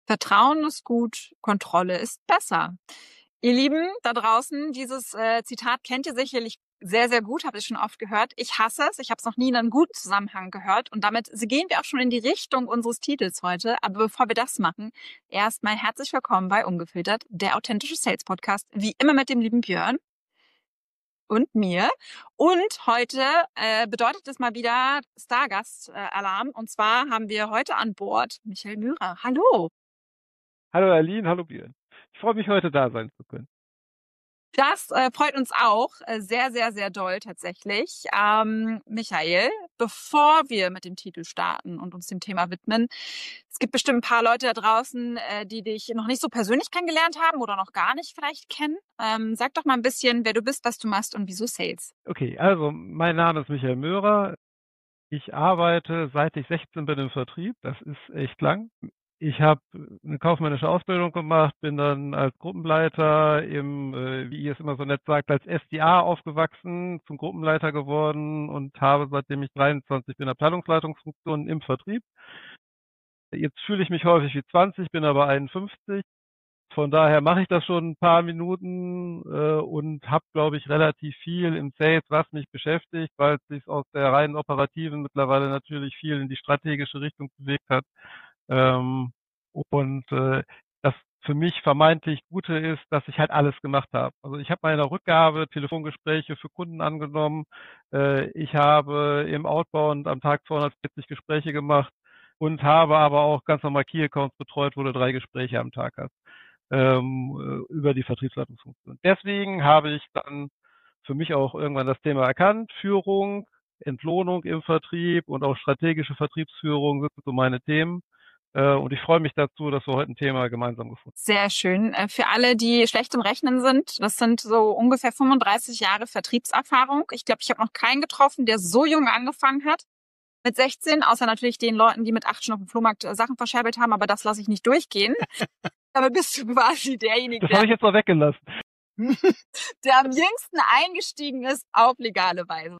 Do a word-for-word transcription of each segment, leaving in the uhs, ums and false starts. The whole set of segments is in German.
Vertrauen ist gut, Kontrolle ist besser. Ihr Lieben da draußen, dieses äh, Zitat kennt ihr sicherlich sehr, sehr gut, habt ihr schon oft gehört. Ich hasse es, ich habe es noch nie in einem guten Zusammenhang gehört. Und damit gehen wir auch schon in die Richtung unseres Titels heute. Aber bevor wir das machen, erstmal herzlich willkommen bei Ungefiltert, der authentische Sales Podcast, wie immer mit dem lieben Björn und mir. Und heute äh, bedeutet es mal wieder Stargast-Alarm. Und zwar haben wir heute an Bord Michael Mührer. Hallo. Hallo Aline, hallo Björn. Ich freue mich, heute da sein zu können. Das äh, freut uns auch äh, sehr, sehr, sehr doll tatsächlich. Ähm, Michael, bevor wir mit dem Titel starten und uns dem Thema widmen, es gibt bestimmt ein paar Leute da draußen, äh, die dich noch nicht so persönlich kennengelernt haben oder noch gar nicht vielleicht kennen. Ähm, sag doch mal ein bisschen, wer du bist, was du machst und wieso Sales. Okay, also mein Name ist Michael Mührer. Ich arbeite, seit ich sechzehn bin, im Vertrieb. Das ist echt lang. Ich habe eine kaufmännische Ausbildung gemacht, bin dann als Gruppenleiter im, äh, wie ihr es immer so nett sagt, als S D A aufgewachsen, zum Gruppenleiter geworden und habe, seitdem ich dreiundzwanzig bin, Abteilungsleitungsfunktionen im Vertrieb. Jetzt fühle ich mich häufig wie zwanzig, bin aber einundfünfzig. Von daher mache ich das schon ein paar Minuten äh, und habe, glaube ich, relativ viel im Sales, was mich beschäftigt, weil es sich aus der reinen operativen mittlerweile natürlich viel in die strategische Richtung bewegt hat. Ähm, und äh, das für mich vermeintlich Gute ist, dass ich halt alles gemacht habe. Also ich habe meine Rückgabe, Telefongespräche für Kunden angenommen. Äh, ich habe im Outbound am Tag zweihundertvierzig Gespräche gemacht und habe aber auch ganz normal Key-Accounts betreut, wo du drei Gespräche am Tag hast ähm, über die Vertriebsleitungsfunktion. Deswegen habe ich dann für mich auch irgendwann das Thema erkannt. Führung, Entlohnung im Vertrieb und auch strategische Vertriebsführung sind so meine Themen. Äh, und ich freue mich dazu, dass wir heute ein Thema gemeinsam gefunden haben. Sehr schön. Äh, Für alle, die schlecht im Rechnen sind, das sind so ungefähr fünfunddreißig Jahre Vertriebserfahrung. Ich glaube, ich habe noch keinen getroffen, der so jung angefangen hat. Mit sechzehn, außer natürlich den Leuten, die mit acht schon auf dem Flohmarkt äh, Sachen verscherbelt haben, aber das lasse ich nicht durchgehen. Aber bist du quasi derjenige, Das habe ich der, jetzt mal weggelassen. der am jüngsten eingestiegen ist auf legale Weise.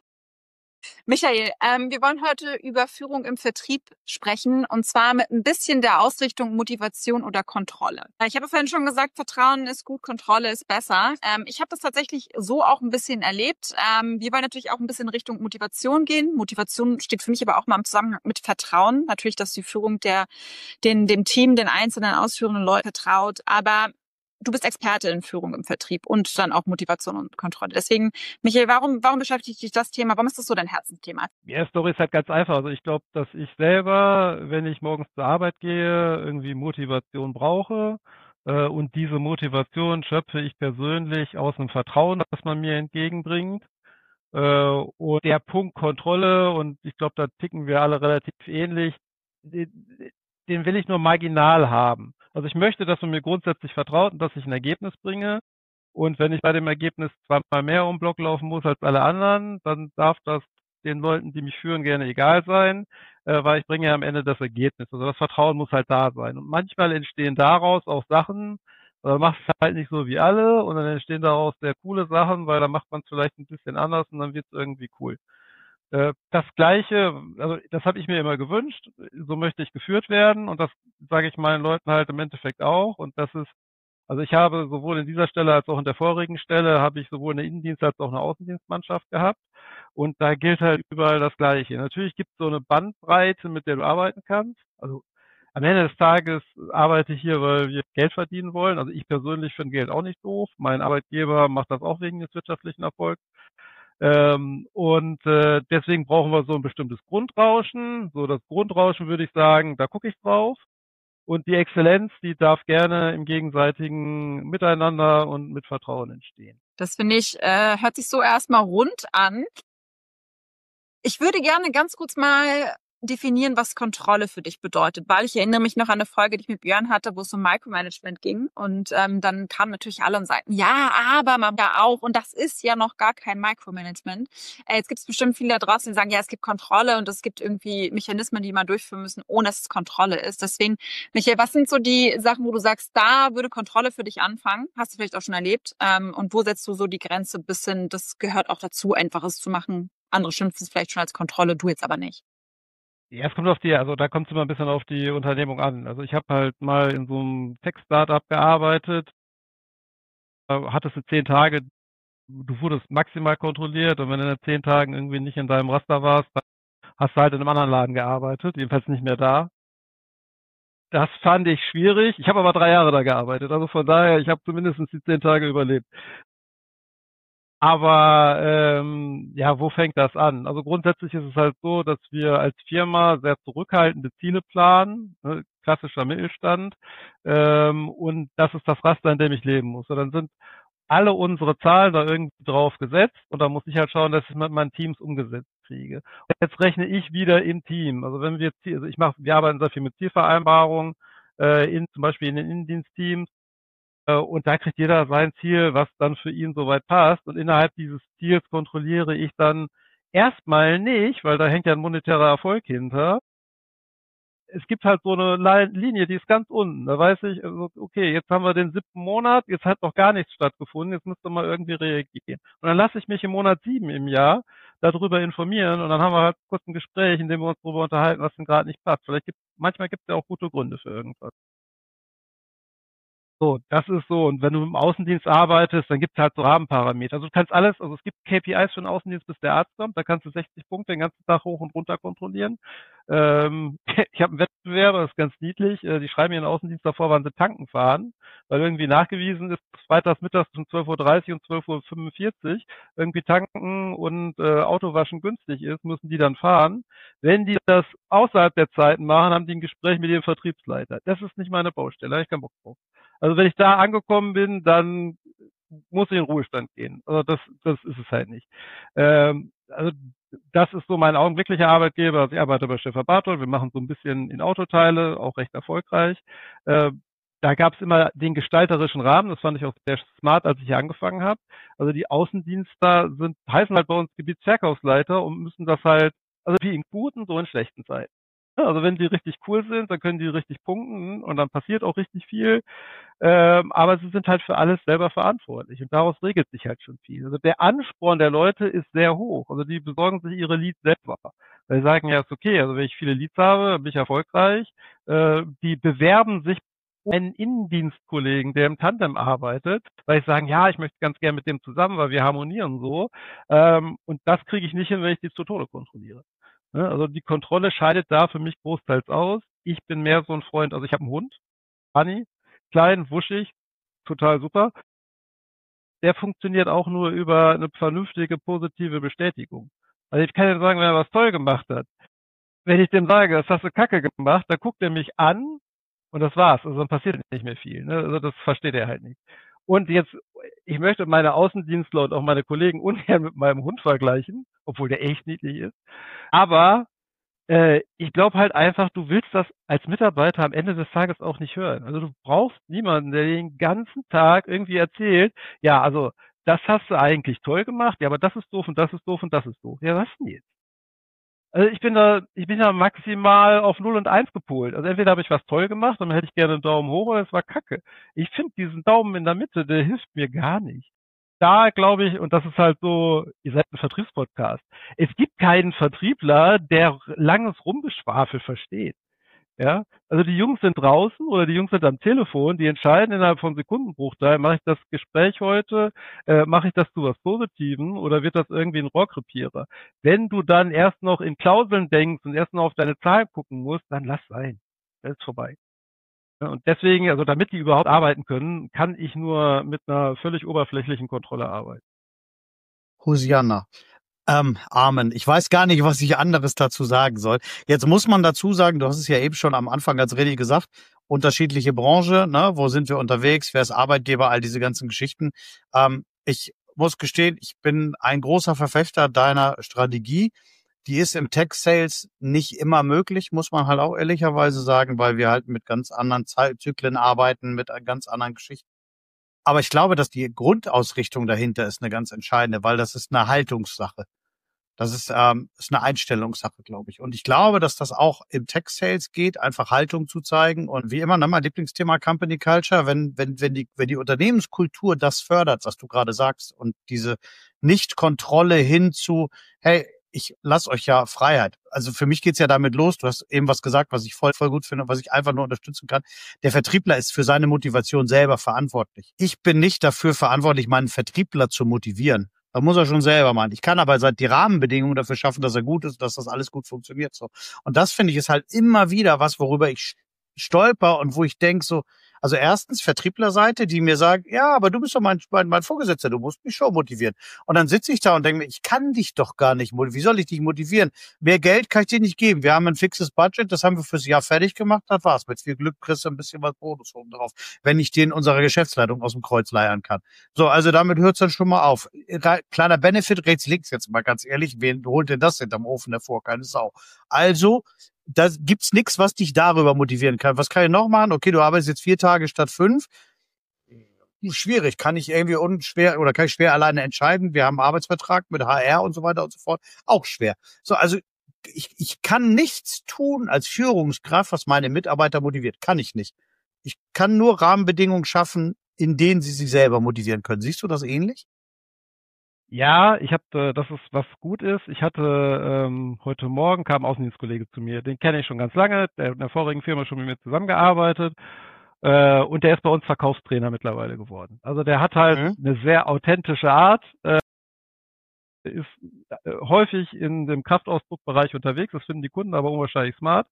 Michael, ähm, wir wollen heute über Führung im Vertrieb sprechen und zwar mit ein bisschen der Ausrichtung Motivation oder Kontrolle. Ich habe vorhin schon gesagt, Vertrauen ist gut, Kontrolle ist besser. Ähm, ich habe das tatsächlich so auch ein bisschen erlebt. Ähm, wir wollen natürlich auch ein bisschen Richtung Motivation gehen. Motivation steht für mich aber auch mal im Zusammenhang mit Vertrauen. Natürlich, dass die Führung der, den, dem Team, den einzelnen ausführenden Leuten vertraut, aber du bist Experte in Führung im Vertrieb und dann auch Motivation und Kontrolle. Deswegen, Michael, warum, warum beschäftigt dich das Thema? Warum ist das so dein Herzensthema? Die Story ist halt ganz einfach. Also ich glaube, dass ich selber, wenn ich morgens zur Arbeit gehe, irgendwie Motivation brauche. Äh, und diese Motivation schöpfe ich persönlich aus einem Vertrauen, das man mir entgegenbringt. Äh, und der Punkt Kontrolle, und ich glaube, da ticken wir alle relativ ähnlich, den, den will ich nur marginal haben. Also ich möchte, dass man mir grundsätzlich vertraut und dass ich ein Ergebnis bringe. Und wenn ich bei dem Ergebnis zweimal mehr um den Block laufen muss als alle anderen, dann darf das den Leuten, die mich führen, gerne egal sein, äh, weil ich bringe ja am Ende das Ergebnis. Also das Vertrauen muss halt da sein. Und manchmal entstehen daraus auch Sachen, äh, machst es halt nicht so wie alle und dann entstehen daraus sehr coole Sachen, weil dann macht man es vielleicht ein bisschen anders und dann wird es irgendwie cool. Äh, das Gleiche, also das habe ich mir immer gewünscht, so möchte ich geführt werden und das sage ich meinen Leuten halt im Endeffekt auch und das ist, also ich habe sowohl in dieser Stelle als auch in der vorigen Stelle habe ich sowohl eine Innendienst- als auch eine Außendienstmannschaft gehabt und da gilt halt überall das Gleiche. Natürlich gibt es so eine Bandbreite, mit der du arbeiten kannst. Also am Ende des Tages arbeite ich hier, weil wir Geld verdienen wollen. Also ich persönlich finde Geld auch nicht doof. Mein Arbeitgeber macht das auch wegen des wirtschaftlichen Erfolgs. Ähm, und äh, deswegen brauchen wir so ein bestimmtes Grundrauschen. So das Grundrauschen würde ich sagen, da gucke ich drauf. Und die Exzellenz, die darf gerne im gegenseitigen Miteinander und mit Vertrauen entstehen. Das finde ich, äh, hört sich so erstmal rund an. Ich würde gerne ganz kurz mal definieren, was Kontrolle für dich bedeutet, weil ich erinnere mich noch an eine Folge, die ich mit Björn hatte, wo es um Micromanagement ging und ähm, dann kamen natürlich alle und sagten, ja, aber man ja auch und das ist ja noch gar kein Micromanagement. Äh, jetzt gibt es bestimmt viele da draußen, die sagen, ja, es gibt Kontrolle und es gibt irgendwie Mechanismen, die man durchführen müssen, ohne dass es Kontrolle ist. Deswegen, Michael, was sind so die Sachen, wo du sagst, da würde Kontrolle für dich anfangen? Hast du vielleicht auch schon erlebt? Ähm, und wo setzt du so die Grenze bis hin, das gehört auch dazu, Einfaches zu machen? Andere schimpfen es vielleicht schon als Kontrolle, du jetzt aber nicht. Ja, es kommt auf die, also da kommt es immer ein bisschen auf die Unternehmung an. Also ich habe halt mal in so einem Tech-Startup gearbeitet, da hattest du zehn Tage, du wurdest maximal kontrolliert und wenn du in den zehn Tagen irgendwie nicht in deinem Raster warst, dann hast du halt in einem anderen Laden gearbeitet, jedenfalls nicht mehr da. Das fand ich schwierig. Ich habe aber drei Jahre da gearbeitet, also von daher, ich habe zumindest die zehn Tage überlebt. Aber ähm, ja, wo fängt das an? Also grundsätzlich ist es halt so, dass wir als Firma sehr zurückhaltende Ziele planen, ne, klassischer Mittelstand, ähm, und das ist das Raster, in dem ich leben muss. So, dann sind alle unsere Zahlen da irgendwie drauf gesetzt und dann muss ich halt schauen, dass ich es mit meinen Teams umgesetzt kriege. Und jetzt rechne ich wieder im Team. Also wenn wir, Ziel- also ich mache, wir arbeiten sehr viel mit Zielvereinbarungen, äh, in zum Beispiel in den Innendienstteams. Äh, Und da kriegt jeder sein Ziel, was dann für ihn soweit passt. Und innerhalb dieses Ziels kontrolliere ich dann erstmal nicht, weil da hängt ja ein monetärer Erfolg hinter. Es gibt halt so eine Linie, die ist ganz unten. Da weiß ich, also, okay, jetzt haben wir den siebten Monat, jetzt hat noch gar nichts stattgefunden, jetzt müsste mal irgendwie reagieren. Und dann lasse ich mich im Monat sieben im Jahr darüber informieren und dann haben wir halt kurz ein Gespräch, in dem wir uns darüber unterhalten, was denn gerade nicht passt. Vielleicht gibt, manchmal gibt es ja auch gute Gründe für irgendwas. So, das ist so. Und wenn du im Außendienst arbeitest, dann gibt es halt so Rahmenparameter. Also du kannst alles, also es gibt K P Is für den Außendienst, bis der Arzt kommt. Da kannst du sechzig Punkte den ganzen Tag hoch und runter kontrollieren. Ähm, ich habe einen Wettbewerber, das ist ganz niedlich. Äh, die schreiben ihren Außendienst davor, wann sie tanken fahren, weil irgendwie nachgewiesen ist, freitags mittags um zwölf Uhr dreißig und zwölf Uhr fünfundvierzig irgendwie tanken und äh, Autowaschen günstig ist, müssen die dann fahren. Wenn die das außerhalb der Zeiten machen, haben die ein Gespräch mit ihrem Vertriebsleiter. Das ist nicht meine Baustelle, da habe ich keinen Bock drauf. Also wenn ich da angekommen bin, dann muss ich in den Ruhestand gehen. Also das, das ist es halt nicht. Ähm, also das ist so mein augenblicklicher Arbeitgeber. Also ich arbeite bei Stefan Bartol. Wir machen so ein bisschen in Autoteile, auch recht erfolgreich. Äh, da gab es immer den gestalterischen Rahmen. Das fand ich auch sehr smart, als ich hier angefangen habe. Also die Außendienstler sind, heißen halt bei uns Gebietsverkaufsleiter und müssen das halt, also wie in guten, so in schlechten Zeiten. Ja, also wenn die richtig cool sind, dann können die richtig punkten und dann passiert auch richtig viel. Ähm, aber sie sind halt für alles selber verantwortlich und daraus regelt sich halt schon viel. Also der Ansporn der Leute ist sehr hoch. Also die besorgen sich ihre Leads selber. Weil sie sagen, ja, ist okay, also wenn ich viele Leads habe, bin ich erfolgreich. Äh, die bewerben sich um einen Innendienstkollegen, der im Tandem arbeitet, weil sie sagen, ja, ich möchte ganz gern mit dem zusammen, weil wir harmonieren so. Ähm, und das kriege ich nicht hin, wenn ich die zu Tode kontrolliere. Ne? Also die Kontrolle scheidet da für mich großteils aus. Ich bin mehr so ein Freund, also ich habe einen Hund, Bunny, klein, wuschig, total super. Der funktioniert auch nur über eine vernünftige, positive Bestätigung. Also ich kann ihm sagen, wenn er was toll gemacht hat. Wenn ich dem sage, das hast du Kacke gemacht, dann guckt er mich an und das war's. Also dann passiert nicht mehr viel. Ne? Also das versteht er halt nicht. Und jetzt, ich möchte meine Außendienstler und auch meine Kollegen ungern mit meinem Hund vergleichen, obwohl der echt niedlich ist. Aber äh, ich glaube halt einfach, du willst das als Mitarbeiter am Ende des Tages auch nicht hören. Also du brauchst niemanden, der den ganzen Tag irgendwie erzählt, ja, also das hast du eigentlich toll gemacht, ja, aber das ist doof und das ist doof und das ist doof. Ja, was denn jetzt? Also ich bin da, ich bin da maximal auf null und eins gepolt. Also entweder habe ich was toll gemacht, dann hätte ich gerne einen Daumen hoch oder es war Kacke. Ich finde diesen Daumen in der Mitte, der hilft mir gar nicht. Da glaube ich, und das ist halt so, ihr seid ein Vertriebspodcast. Es gibt keinen Vertriebler, der langes Rumgeschwafel versteht. Ja, also die Jungs sind draußen oder die Jungs sind am Telefon, die entscheiden innerhalb von Sekundenbruchteilen, mache ich das Gespräch heute, äh, mache ich das zu was Positivem oder wird das irgendwie ein Rohrkrepierer? Wenn du dann erst noch in Klauseln denkst und erst noch auf deine Zahlen gucken musst, dann lass sein. Das ist vorbei. Ja, und deswegen, also damit die überhaupt arbeiten können, kann ich nur mit einer völlig oberflächlichen Kontrolle arbeiten. Hosianna. Ähm, Amen. Ich weiß gar nicht, was ich anderes dazu sagen soll. Jetzt muss man dazu sagen, du hast es ja eben schon am Anfang ganz richtig gesagt, unterschiedliche Branche, ne? Wo sind wir unterwegs, wer ist Arbeitgeber, all diese ganzen Geschichten. Ähm, ich muss gestehen, ich bin ein großer Verfechter deiner Strategie. Die ist im Tech-Sales nicht immer möglich, muss man halt auch ehrlicherweise sagen, weil wir halt mit ganz anderen Zeitzyklen arbeiten, mit ganz anderen Geschichten. Aber ich glaube, dass die Grundausrichtung dahinter ist eine ganz entscheidende, weil das ist eine Haltungssache. Das ist, ähm, ist eine Einstellungssache, glaube ich. Und ich glaube, dass das auch im Tech-Sales geht, einfach Haltung zu zeigen. Und wie immer, ne, mein Lieblingsthema Company Culture, wenn, wenn, wenn die, wenn die Unternehmenskultur das fördert, was du gerade sagst, und diese Nicht-Kontrolle hin zu, hey, ich lasse euch ja Freiheit. Also für mich geht's ja damit los. Du hast eben was gesagt, was ich voll, voll gut finde, was ich einfach nur unterstützen kann. Der Vertriebler ist für seine Motivation selber verantwortlich. Ich bin nicht dafür verantwortlich, meinen Vertriebler zu motivieren. Das muss er schon selber machen. Ich kann aber seit die Rahmenbedingungen dafür schaffen, dass er gut ist, dass das alles gut funktioniert. So. Und das finde ich ist halt immer wieder was, worüber ich stolper und wo ich denke so, also erstens Vertrieblerseite, die mir sagt, ja, aber du bist doch mein, mein, mein Vorgesetzter, du musst mich schon motivieren. Und dann sitze ich da und denke mir, ich kann dich doch gar nicht motivieren. Wie soll ich dich motivieren? Mehr Geld kann ich dir nicht geben. Wir haben ein fixes Budget, das haben wir fürs Jahr fertig gemacht, das war's. Mit viel Glück kriegst du ein bisschen was Bonus oben drauf, wenn ich den unserer Geschäftsleitung aus dem Kreuz leiern kann. So, also damit hört's dann schon mal auf. Kleiner Benefit, rechts, links jetzt mal ganz ehrlich, wen holt denn das hinterm Ofen hervor? Keine Sau. Also, da gibt's nichts, was dich darüber motivieren kann. Was kann ich noch machen? Okay, du arbeitest jetzt vier Tage statt fünf. Schwierig. Kann ich irgendwie unschwer oder kann ich schwer alleine entscheiden? Wir haben einen Arbeitsvertrag mit H R und so weiter und so fort. Auch schwer. So, also ich, ich kann nichts tun als Führungskraft, was meine Mitarbeiter motiviert. Kann ich nicht. Ich kann nur Rahmenbedingungen schaffen, in denen sie sich selber motivieren können. Siehst du das ähnlich? Ja, ich habe, das ist was gut ist. Ich hatte ähm, heute Morgen kam ein Außendienstkollege zu mir, den kenne ich schon ganz lange, der hat in der vorigen Firma schon mit mir zusammengearbeitet äh, und der ist bei uns Verkaufstrainer mittlerweile geworden. Also der hat halt Mhm. eine sehr authentische Art, äh, ist äh, häufig in dem Kraftausdruckbereich unterwegs, das finden die Kunden aber unwahrscheinlich smart.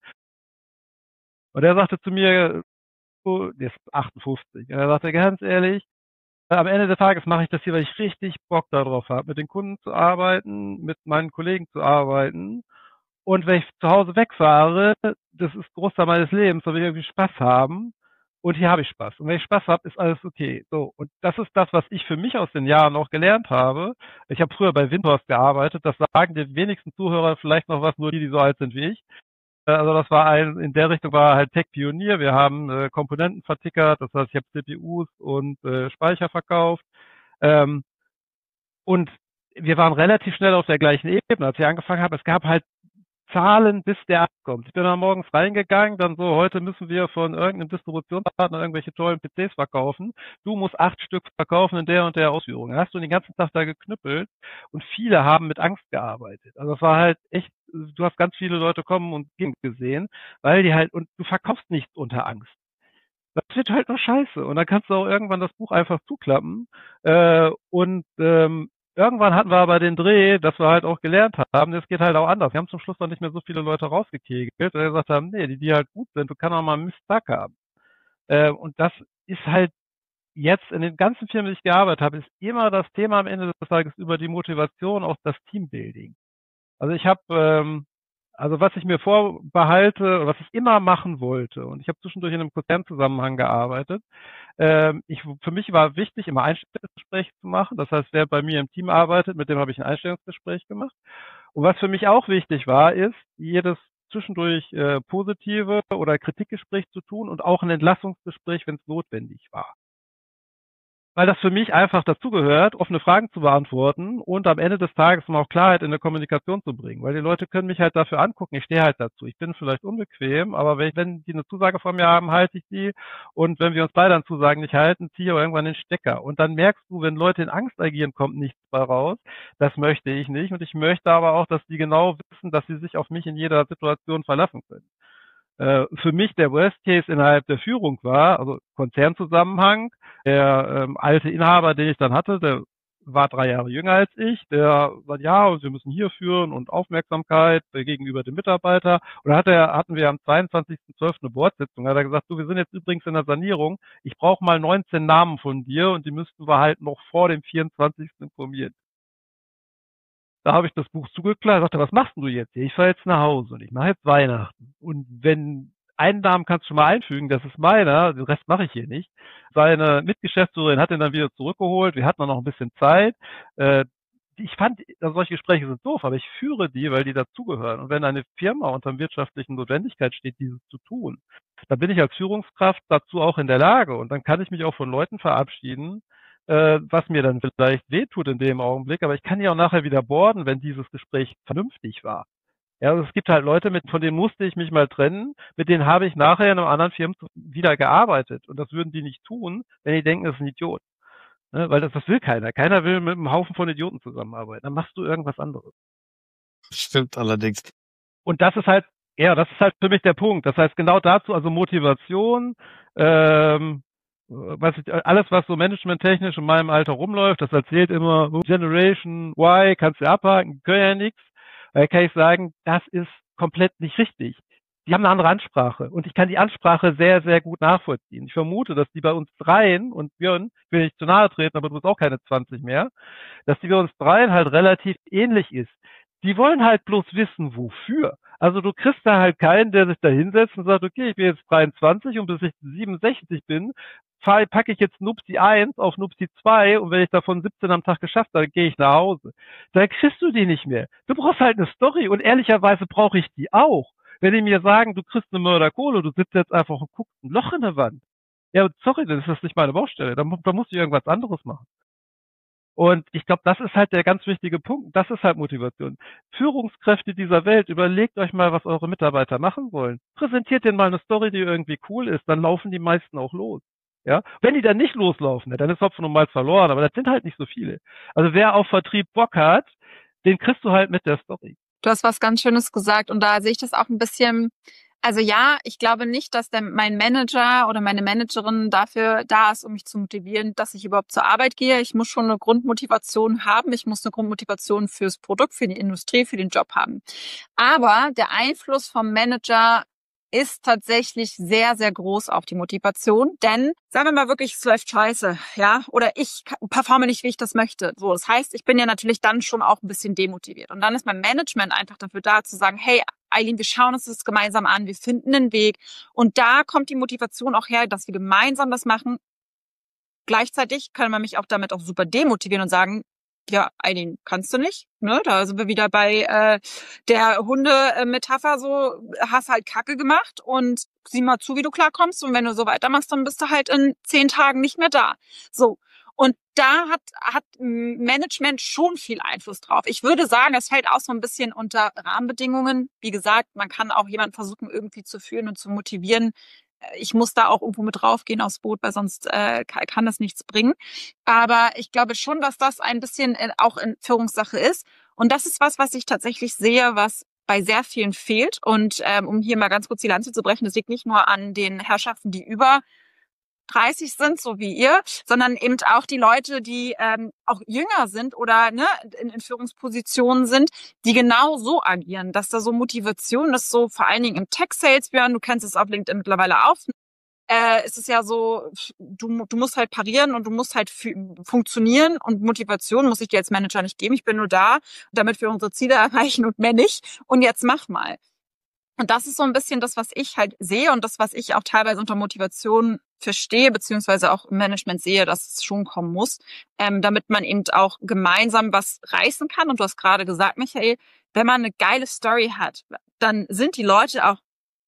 Und er sagte zu mir, oh, der ist achtundfünfzig, und er sagte ganz ehrlich, am Ende des Tages mache ich das hier, weil ich richtig Bock darauf habe, mit den Kunden zu arbeiten, mit meinen Kollegen zu arbeiten. Und wenn ich zu Hause wegfahre, das ist Großteil meines Lebens, da will ich irgendwie Spaß haben. Und hier habe ich Spaß. Und wenn ich Spaß habe, ist alles okay. So. Und das ist das, was ich für mich aus den Jahren auch gelernt habe. Ich habe früher bei Windhorst gearbeitet. Das sagen die wenigsten Zuhörer vielleicht noch was, nur die, die so alt sind wie ich. Also das war ein, in der Richtung war halt Tech-Pionier. Wir haben äh, Komponenten vertickert, das heißt, ich habe C P Us und äh, Speicher verkauft. Ähm, und wir waren relativ schnell auf der gleichen Ebene, als ich angefangen habe. Es gab halt Zahlen, bis der abkommt. Ich bin dann morgens reingegangen, dann so, heute müssen wir von irgendeinem Distributionspartner irgendwelche tollen P Cs verkaufen. Du musst acht Stück verkaufen in der und der Ausführung. Dann hast du den ganzen Tag da geknüppelt und viele haben mit Angst gearbeitet. Also es war halt echt, du hast ganz viele Leute kommen und gehen gesehen, weil die halt, und du verkaufst nichts unter Angst. Das wird halt nur scheiße. Und dann kannst du auch irgendwann das Buch einfach zuklappen. Äh, und ähm, irgendwann hatten wir aber den Dreh, dass wir halt auch gelernt haben, das geht halt auch anders. Wir haben zum Schluss noch nicht mehr so viele Leute rausgekegelt, weil wir gesagt haben, nee, die, die halt gut sind, du kannst auch mal einen Misttag haben. Äh, und das ist halt jetzt in den ganzen Firmen, die ich gearbeitet habe, ist immer das Thema am Ende des Tages über die Motivation, auch das Teambuilding. Also ich habe, ähm, also was ich mir vorbehalte, was ich immer machen wollte, und ich habe zwischendurch in einem Konzernzusammenhang gearbeitet, ähm, ich, für mich war wichtig, immer Einstellungsgespräche zu machen. Das heißt, wer bei mir im Team arbeitet, mit dem habe ich ein Einstellungsgespräch gemacht. Und was für mich auch wichtig war, ist, jedes zwischendurch äh, positive oder Kritikgespräch zu tun und auch ein Entlassungsgespräch, wenn es notwendig war. Weil das für mich einfach dazugehört, offene Fragen zu beantworten und am Ende des Tages um auch Klarheit in der Kommunikation zu bringen. Weil die Leute können mich halt dafür angucken, ich stehe halt dazu. Ich bin vielleicht unbequem, aber wenn, ich, wenn die eine Zusage von mir haben, halte ich die. Und wenn wir uns beide an Zusagen nicht halten, ziehe ich irgendwann den Stecker. Und dann merkst du, wenn Leute in Angst agieren, kommt nichts bei raus. Das möchte ich nicht. Und ich möchte aber auch, dass die genau wissen, dass sie sich auf mich in jeder Situation verlassen können. Für mich der Worst Case innerhalb der Führung war, also Konzernzusammenhang, der ähm, alte Inhaber, den ich dann hatte, der war drei Jahre jünger als ich, der sagt, ja, wir müssen hier führen und Aufmerksamkeit gegenüber dem Mitarbeiter. Und dann hat er, hatten wir am zweiundzwanzigsten zwölften eine Boardsitzung, da hat er gesagt, du, wir sind jetzt übrigens in der Sanierung, ich brauche mal neunzehn Namen von dir und die müssten wir halt noch vor dem vierundzwanzigsten informieren. Da habe ich das Buch zugeklappt, sagte, was machst denn du jetzt hier? Ich fahre jetzt nach Hause und ich mache jetzt Weihnachten. Und wenn einen Namen kannst du schon mal einfügen, das ist meiner, den Rest mache ich hier nicht. Seine Mitgeschäftsführerin hat ihn dann wieder zurückgeholt, wir hatten dann noch ein bisschen Zeit. Äh, ich fand, also solche Gespräche sind doof, aber ich führe die, weil die dazugehören. Und wenn eine Firma unter wirtschaftlichen Notwendigkeit steht, dieses zu tun, dann bin ich als Führungskraft dazu auch in der Lage. Und dann kann ich mich auch von Leuten verabschieden, was mir dann vielleicht wehtut in dem Augenblick, aber ich kann ja auch nachher wieder boarden, wenn dieses Gespräch vernünftig war. Ja, also es gibt halt Leute, mit, von denen musste ich mich mal trennen, mit denen habe ich nachher in einem anderen Firmen wieder gearbeitet. Und das würden die nicht tun, wenn die denken, das ist ein Idiot. Ne? Weil das, das will keiner. Keiner will mit einem Haufen von Idioten zusammenarbeiten. Dann machst du irgendwas anderes. Stimmt allerdings. Und das ist halt, ja, das ist halt für mich der Punkt. Das heißt, genau dazu, also Motivation, ähm, was ich, alles, was so managementtechnisch in meinem Alter rumläuft, das erzählt immer Generation Y, kannst du abhaken, können ja nichts. Da kann ich sagen, das ist komplett nicht richtig. Die haben eine andere Ansprache und ich kann die Ansprache sehr, sehr gut nachvollziehen. Ich vermute, dass die bei uns dreien und Björn, ich will nicht zu nahe treten, aber du bist auch keine zwanzig mehr, dass die bei uns dreien halt relativ ähnlich ist. Die wollen halt bloß wissen, wofür. Also du kriegst da halt keinen, der sich da hinsetzt und sagt, okay, ich bin jetzt dreiundzwanzig und bis ich siebenundsechzig bin, packe ich jetzt Nupsi eins auf Nupsi zwei und wenn ich davon siebzehn am Tag geschafft habe, dann gehe ich nach Hause. Da kriegst du die nicht mehr. Du brauchst halt eine Story und ehrlicherweise brauche ich die auch. Wenn die mir sagen, du kriegst eine Mörderkohle, du sitzt jetzt einfach und guckst ein Loch in der Wand. Ja, sorry, dann ist das nicht meine Baustelle. Da, da muss ich irgendwas anderes machen. Und ich glaube, das ist halt der ganz wichtige Punkt. Das ist halt Motivation. Führungskräfte dieser Welt, überlegt euch mal, was eure Mitarbeiter machen wollen. Präsentiert denen mal eine Story, die irgendwie cool ist, dann laufen die meisten auch los. Ja, wenn die dann nicht loslaufen, dann ist Hopfen und Malz verloren, aber das sind halt nicht so viele. Also wer auf Vertrieb Bock hat, den kriegst du halt mit der Story. Du hast was ganz Schönes gesagt und da sehe ich das auch ein bisschen. Also ja, ich glaube nicht, dass der, mein Manager oder meine Managerin dafür da ist, um mich zu motivieren, dass ich überhaupt zur Arbeit gehe. Ich muss schon eine Grundmotivation haben. Ich muss eine Grundmotivation fürs Produkt, für die Industrie, für den Job haben. Aber der Einfluss vom Manager ist tatsächlich sehr, sehr groß auf die Motivation. Denn, sagen wir mal wirklich, es läuft scheiße, ja, oder ich performe nicht, wie ich das möchte. So, das heißt, ich bin ja natürlich dann schon auch ein bisschen demotiviert. Und dann ist mein Management einfach dafür da, zu sagen, hey, Eileen, wir schauen uns das gemeinsam an, wir finden einen Weg. Und da kommt die Motivation auch her, dass wir gemeinsam das machen. Gleichzeitig kann man mich auch damit auch super demotivieren und sagen, ja, Eileen, kannst du nicht, ne? Da sind wir wieder bei äh, der Hunde-Metapher so, hast halt Kacke gemacht und sieh mal zu, wie du klarkommst und wenn du so weitermachst, dann bist du halt in zehn Tagen nicht mehr da. So. Und da hat, hat Management schon viel Einfluss drauf. Ich würde sagen, es fällt auch so ein bisschen unter Rahmenbedingungen. Wie gesagt, man kann auch jemanden versuchen, irgendwie zu führen und zu motivieren. Ich muss da auch irgendwo mit draufgehen aufs Boot, weil sonst äh, kann das nichts bringen. Aber ich glaube schon, dass das ein bisschen auch in Führungssache ist. Und das ist was, was ich tatsächlich sehe, was bei sehr vielen fehlt. Und ähm, um hier mal ganz kurz die Lanze zu brechen, das liegt nicht nur an den Herrschaften, die über dreißig sind, so wie ihr, sondern eben auch die Leute, die ähm, auch jünger sind oder ne, in, in Führungspositionen sind, die genau so agieren, dass da so Motivation ist, so vor allen Dingen im Tech-Sales, Björn, du kennst es auf LinkedIn mittlerweile auch, äh, es ist ja so, du, du musst halt parieren und du musst halt funktionieren und Motivation muss ich dir als Manager nicht geben, ich bin nur da, damit wir unsere Ziele erreichen und mehr nicht und jetzt mach mal. Und das ist so ein bisschen das, was ich halt sehe und das, was ich auch teilweise unter Motivation verstehe, beziehungsweise auch im Management sehe, dass es schon kommen muss, ähm, damit man eben auch gemeinsam was reißen kann. Und du hast gerade gesagt, Michael, wenn man eine geile Story hat, dann sind die Leute auch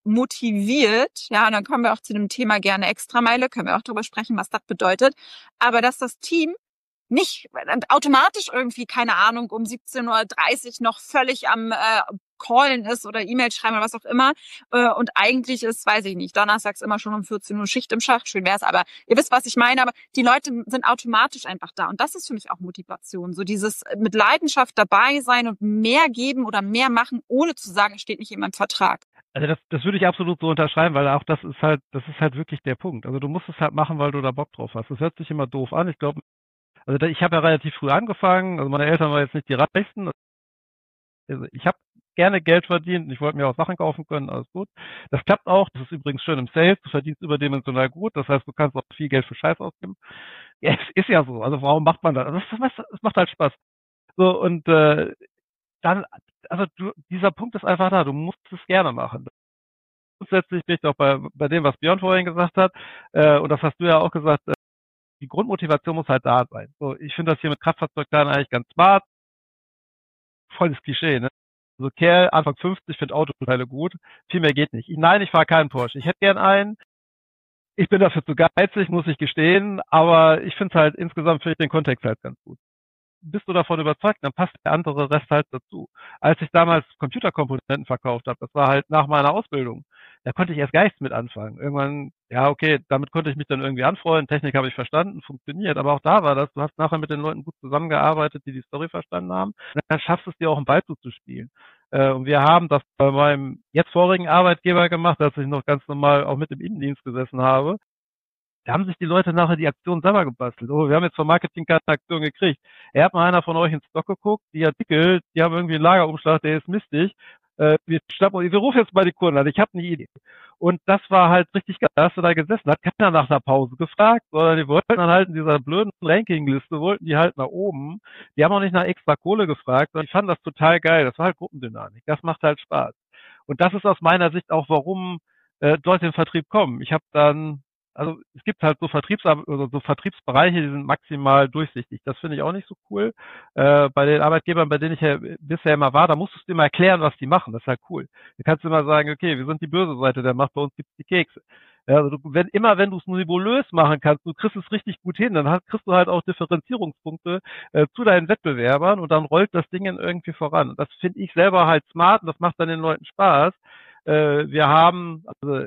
motiviert. Ja, und dann kommen wir auch zu dem Thema gerne Extrameile, können wir auch darüber sprechen, was das bedeutet. Aber dass das Team nicht automatisch irgendwie, keine Ahnung, um siebzehn Uhr dreißig noch völlig am äh, Callen ist oder E-Mail schreiben oder was auch immer. Äh, und eigentlich ist, weiß ich nicht, donnerstags immer schon um vierzehn Uhr Schicht im Schacht. Schön wär's, aber ihr wisst, was ich meine. Aber die Leute sind automatisch einfach da. Und das ist für mich auch Motivation. So dieses mit Leidenschaft dabei sein und mehr geben oder mehr machen, ohne zu sagen, es steht nicht in meinem Vertrag. Also das, das würde ich absolut so unterschreiben, weil auch das ist halt, das ist halt wirklich der Punkt. Also du musst es halt machen, weil du da Bock drauf hast. Das hört sich immer doof an. Ich glaube, also ich habe ja relativ früh angefangen. Also meine Eltern waren jetzt nicht die reichsten. Also ich habe gerne Geld verdient. Ich wollte mir auch Sachen kaufen können. Alles gut. Das klappt auch. Das ist übrigens schön im Sales. Du verdienst überdimensional gut. Das heißt, du kannst auch viel Geld für Scheiß ausgeben. Ja, es ist ja so. Also warum macht man das? Also das, das macht halt Spaß. So und äh, dann, also du, dieser Punkt ist einfach da. Du musst es gerne machen. Grundsätzlich bin ich auch bei, bei dem, was Björn vorhin gesagt hat. Äh, und das hast du ja auch gesagt. Äh, die Grundmotivation muss halt da sein. So, ich finde das hier mit Kraftfahrzeugteilen eigentlich ganz smart. Volles Klischee, ne? So Kerl, Anfang fünfzig, findet Autoteile gut. Viel mehr geht nicht. Ich, nein, ich fahre keinen Porsche. Ich hätte gern einen. Ich bin dafür zu geizig, muss ich gestehen. Aber ich finde es halt insgesamt, finde ich den Kontext halt ganz gut. bist du davon überzeugt, dann passt der andere Rest halt dazu. Als ich damals Computerkomponenten verkauft habe, das war halt nach meiner Ausbildung, da konnte ich erst gar nichts mit anfangen. Irgendwann, ja okay, damit konnte ich mich dann irgendwie anfreunden, Technik habe ich verstanden, funktioniert, aber auch da war das, du hast nachher mit den Leuten gut zusammengearbeitet, die die Story verstanden haben, und dann schaffst du es dir auch einen Ball zuzuspielen. Äh, und wir haben das bei meinem jetzt vorigen Arbeitgeber gemacht, als ich noch ganz normal auch mit im Innendienst gesessen habe. Da haben sich die Leute nachher die Aktion selber gebastelt. Oh, wir haben jetzt vom Marketing keine Aktion gekriegt. Er hat mal einer von euch ins Stock geguckt, die Artikel, die haben irgendwie einen Lagerumschlag, der ist mistig. Äh, wir, schnappen, wir rufen jetzt mal die Kunden an, ich habe eine Idee. Und das war halt richtig geil. Da hast du da gesessen, hat keiner nach einer Pause gefragt, sondern die wollten dann halt in dieser blöden Rankingliste, wollten die halt nach oben. Die haben auch nicht nach extra Kohle gefragt, sondern ich fand das total geil. Das war halt Gruppendynamik. Das macht halt Spaß. Und das ist aus meiner Sicht auch, warum äh, Leute in den Vertrieb kommen. Ich habe dann Also es gibt halt so Vertriebs oder so Vertriebsbereiche, die sind maximal durchsichtig. Das finde ich auch nicht so cool. Äh, bei den Arbeitgebern, bei denen ich ja bisher immer war, da musstest du immer erklären, was die machen. Das ist halt cool. Da kannst du immer sagen, okay, wir sind die böse Seite der Macht, bei uns gibt's die Kekse. Ja, also du, wenn immer, wenn du es nebulös machen kannst, du kriegst es richtig gut hin, dann hast, kriegst du halt auch Differenzierungspunkte äh, zu deinen Wettbewerbern und dann rollt das Ding irgendwie voran. Und das finde ich selber halt smart und das macht dann den Leuten Spaß. Äh, wir haben, also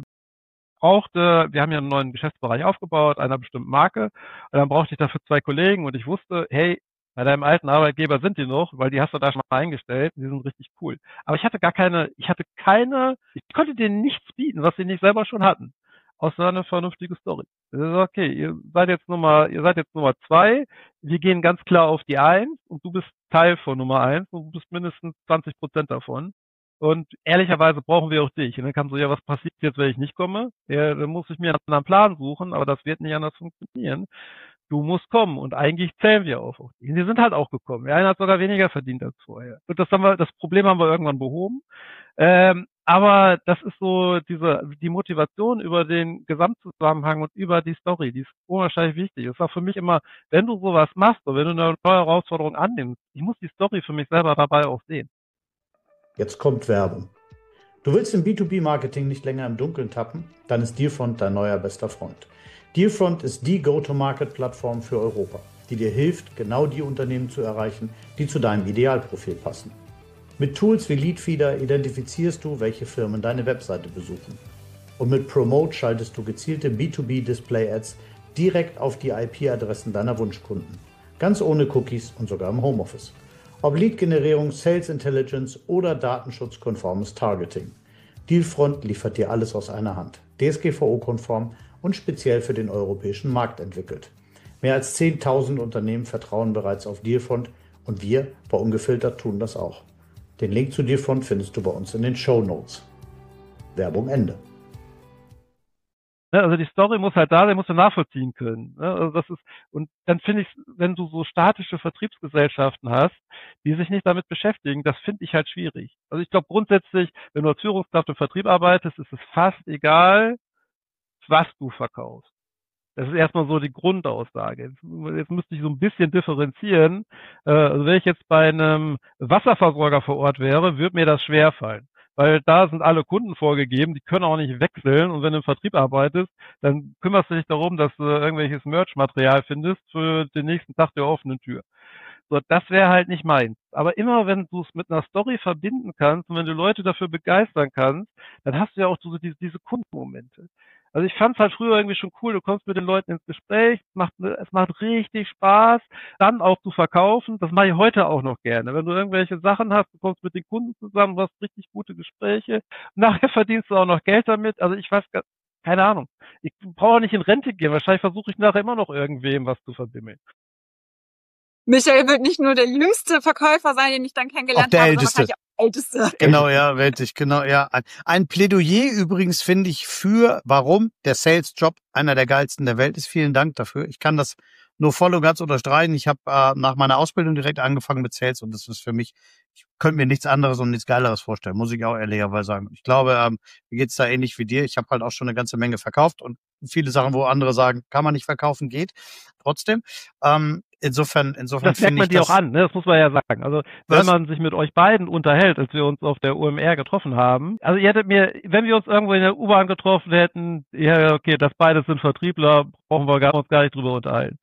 brauchte, wir haben ja einen neuen Geschäftsbereich aufgebaut, einer bestimmten Marke, und dann brauchte ich dafür zwei Kollegen und ich wusste, hey, bei deinem alten Arbeitgeber sind die noch, weil die hast du da schon mal eingestellt, die sind richtig cool. Aber ich hatte gar keine, ich hatte keine, ich konnte denen nichts bieten, was sie nicht selber schon hatten. Außer eine vernünftige Story. Also okay, ihr seid jetzt Nummer, ihr seid jetzt Nummer zwei, wir gehen ganz klar auf die eins und du bist Teil von Nummer eins und du bist mindestens zwanzig Prozent davon. Und ehrlicherweise brauchen wir auch dich. Und dann kam so, ja, was passiert jetzt, wenn ich nicht komme? Ja, dann muss ich mir einen anderen Plan suchen, aber das wird nicht anders funktionieren. Du musst kommen. Und eigentlich zählen wir auf dich. Und die sind halt auch gekommen. Der eine hat sogar weniger verdient als vorher. Und das haben wir, das Problem haben wir irgendwann behoben. Ähm, aber das ist so diese, die Motivation über den Gesamtzusammenhang und über die Story, die ist unwahrscheinlich wichtig. Das ist auch für mich immer, wenn du sowas machst oder wenn du eine neue Herausforderung annimmst, ich muss die Story für mich selber dabei auch sehen. Jetzt kommt Werbung. Du willst im B zwei B-Marketing nicht länger im Dunkeln tappen? Dann ist Dealfront dein neuer bester Freund. Dealfront ist die Go-to-Market-Plattform für Europa, die dir hilft, genau die Unternehmen zu erreichen, die zu deinem Idealprofil passen. Mit Tools wie Leadfeeder identifizierst du, welche Firmen deine Webseite besuchen. Und mit Promote schaltest du gezielte B zwei B-Display-Ads direkt auf die I P-Adressen deiner Wunschkunden. Ganz ohne Cookies und sogar im Homeoffice. Ob Lead-Generierung, Sales Intelligence oder datenschutzkonformes Targeting. Dealfront liefert dir alles aus einer Hand. D S G V O-konform und speziell für den europäischen Markt entwickelt. Mehr als zehntausend Unternehmen vertrauen bereits auf Dealfront und wir bei Ungefiltert tun das auch. Den Link zu Dealfront findest du bei uns in den Shownotes. Werbung Ende. Also die Story muss halt da sein, musst du nachvollziehen können. Also das ist, und dann finde ich, wenn du so statische Vertriebsgesellschaften hast, die sich nicht damit beschäftigen, das finde ich halt schwierig. Also ich glaube grundsätzlich, wenn du als Führungskraft im Vertrieb arbeitest, ist es fast egal, was du verkaufst. Das ist erstmal so die Grundaussage. Jetzt, jetzt müsste ich so ein bisschen differenzieren. Also wenn ich jetzt bei einem Wasserversorger vor Ort wäre, würde mir das schwerfallen. Weil da sind alle Kunden vorgegeben, die können auch nicht wechseln. Und wenn du im Vertrieb arbeitest, dann kümmerst du dich darum, dass du irgendwelches Merch-Material findest für den nächsten Tag der offenen Tür. So, das wäre halt nicht meins. Aber immer, wenn du es mit einer Story verbinden kannst und wenn du Leute dafür begeistern kannst, dann hast du ja auch so diese, diese Kundenmomente. Also ich fand es halt früher irgendwie schon cool, du kommst mit den Leuten ins Gespräch, es macht, es macht richtig Spaß, dann auch zu verkaufen, das mache ich heute auch noch gerne. Wenn du irgendwelche Sachen hast, du kommst mit den Kunden zusammen, du hast richtig gute Gespräche, nachher verdienst du auch noch Geld damit, also ich weiß gar, keine Ahnung, ich brauche nicht in Rente gehen, wahrscheinlich versuche ich nachher immer noch irgendwem was zu verbimmeln. Michael wird nicht nur der jüngste Verkäufer sein, den ich dann kennengelernt auch der habe, Älteste. sondern auch Älteste. Genau, ja, weltlich, genau, ja. Ein, ein Plädoyer übrigens finde ich für, warum der Sales-Job einer der geilsten der Welt ist. Vielen Dank dafür. Ich kann das nur voll und ganz unterstreichen. Ich habe äh, nach meiner Ausbildung direkt angefangen mit Sales und das ist für mich, ich könnte mir nichts anderes und nichts Geileres vorstellen, muss ich auch ehrlicherweise sagen. Ich glaube, ähm, mir geht's da ähnlich wie dir. Ich habe halt auch schon eine ganze Menge verkauft und viele Sachen, wo andere sagen, kann man nicht verkaufen, geht trotzdem. Ähm, insofern, insofern das merkt man dir auch an, ne? Das muss man ja sagen. Also wenn was? man sich mit euch beiden unterhält, als wir uns auf der O M R getroffen haben, also ihr hättet mir, wenn wir uns irgendwo in der U-Bahn getroffen hätten, ja okay, das beides sind Vertriebler, brauchen wir gar, uns gar nicht drüber unterhalten.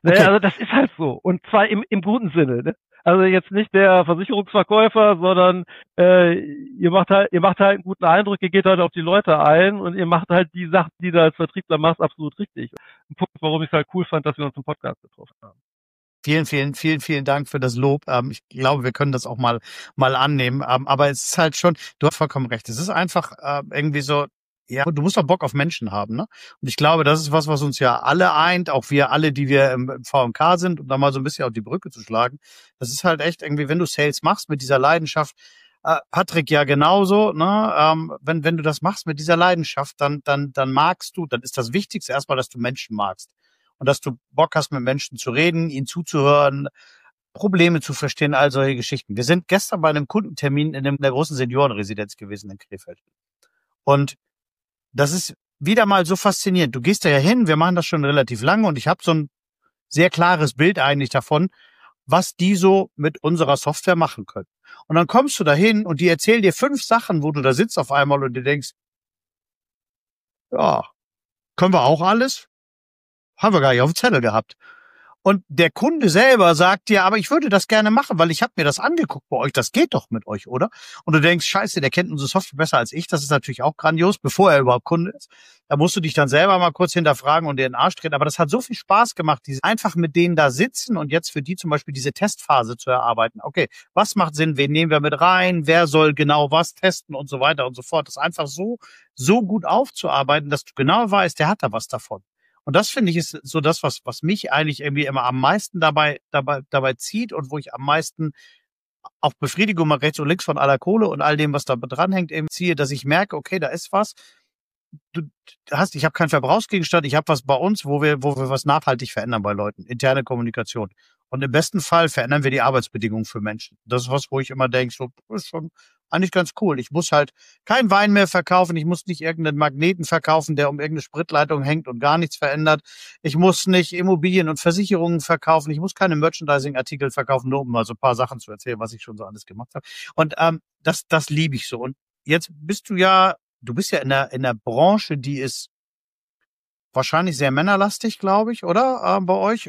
Ne, Okay. also das ist halt so. Und zwar im, im guten Sinne. Ne? Also jetzt nicht der Versicherungsverkäufer, sondern äh, ihr macht halt, ihr macht halt einen guten Eindruck, ihr geht halt auf die Leute ein und ihr macht halt die Sachen, die du als Vertriebler machst, absolut richtig. Ein Punkt, warum ich es halt cool fand, dass wir uns im Podcast getroffen haben. Vielen, vielen, vielen, vielen Dank für das Lob. Ähm, ich glaube, wir können das auch mal mal annehmen. Ähm, aber es ist halt schon, du hast vollkommen recht. Es ist einfach äh, irgendwie so, ja, du musst doch Bock auf Menschen haben, ne? Und ich glaube, das ist was, was uns ja alle eint, auch wir alle, die wir im, im V M K sind, um da mal so ein bisschen auf die Brücke zu schlagen. Das ist halt echt irgendwie, wenn du Sales machst mit dieser Leidenschaft, äh, Patrick ja genauso, ne? Ähm, wenn wenn du das machst mit dieser Leidenschaft, dann dann dann magst du, dann ist das Wichtigste erstmal, dass du Menschen magst. Und dass du Bock hast, mit Menschen zu reden, ihnen zuzuhören, Probleme zu verstehen, all solche Geschichten. Wir sind gestern bei einem Kundentermin in, dem, in der großen Seniorenresidenz gewesen in Krefeld. Und das ist wieder mal so faszinierend. Du gehst da ja hin, wir machen das schon relativ lange und ich habe so ein sehr klares Bild eigentlich davon, was die so mit unserer Software machen können. Und dann kommst du da hin und die erzählen dir fünf Sachen, wo du da sitzt auf einmal und dir denkst, ja, können wir auch alles? Haben wir gar nicht auf dem Zettel gehabt. Und der Kunde selber sagt dir, aber ich würde das gerne machen, weil ich habe mir das angeguckt bei euch. Das geht doch mit euch, oder? Und du denkst, scheiße, der kennt unsere Software besser als ich. Das ist natürlich auch grandios, bevor er überhaupt Kunde ist. Da musst du dich dann selber mal kurz hinterfragen und dir in den Arsch treten. Aber das hat so viel Spaß gemacht, diese einfach mit denen da sitzen und jetzt für die zum Beispiel diese Testphase zu erarbeiten. Okay, was macht Sinn? Wen nehmen wir mit rein? Wer soll genau was testen und so weiter und so fort. Das einfach so, so gut aufzuarbeiten, dass du genau weißt, der hat da was davon. Und das finde ich ist so das, was, was mich eigentlich irgendwie immer am meisten dabei, dabei, dabei zieht und wo ich am meisten auf Befriedigung mal rechts und links von aller Kohle und all dem, was da dranhängt, eben ziehe, dass ich merke, okay, da ist was. Du hast, ich habe keinen Verbrauchsgegenstand, ich habe was bei uns, wo wir, wo wir was nachhaltig verändern bei Leuten, interne Kommunikation. Und im besten Fall verändern wir die Arbeitsbedingungen für Menschen. Das ist was, wo ich immer denke, so ist schon eigentlich ganz cool. Ich muss halt keinen Wein mehr verkaufen, ich muss nicht irgendeinen Magneten verkaufen, der um irgendeine Spritleitung hängt und gar nichts verändert. Ich muss nicht Immobilien und Versicherungen verkaufen, ich muss keine Merchandising-Artikel verkaufen, nur um mal so ein paar Sachen zu erzählen, was ich schon so alles gemacht habe. Und ähm, das, das liebe ich so. Und jetzt bist du ja, du bist ja in der, in der Branche, die ist wahrscheinlich sehr männerlastig, glaube ich, oder? Äh, bei euch?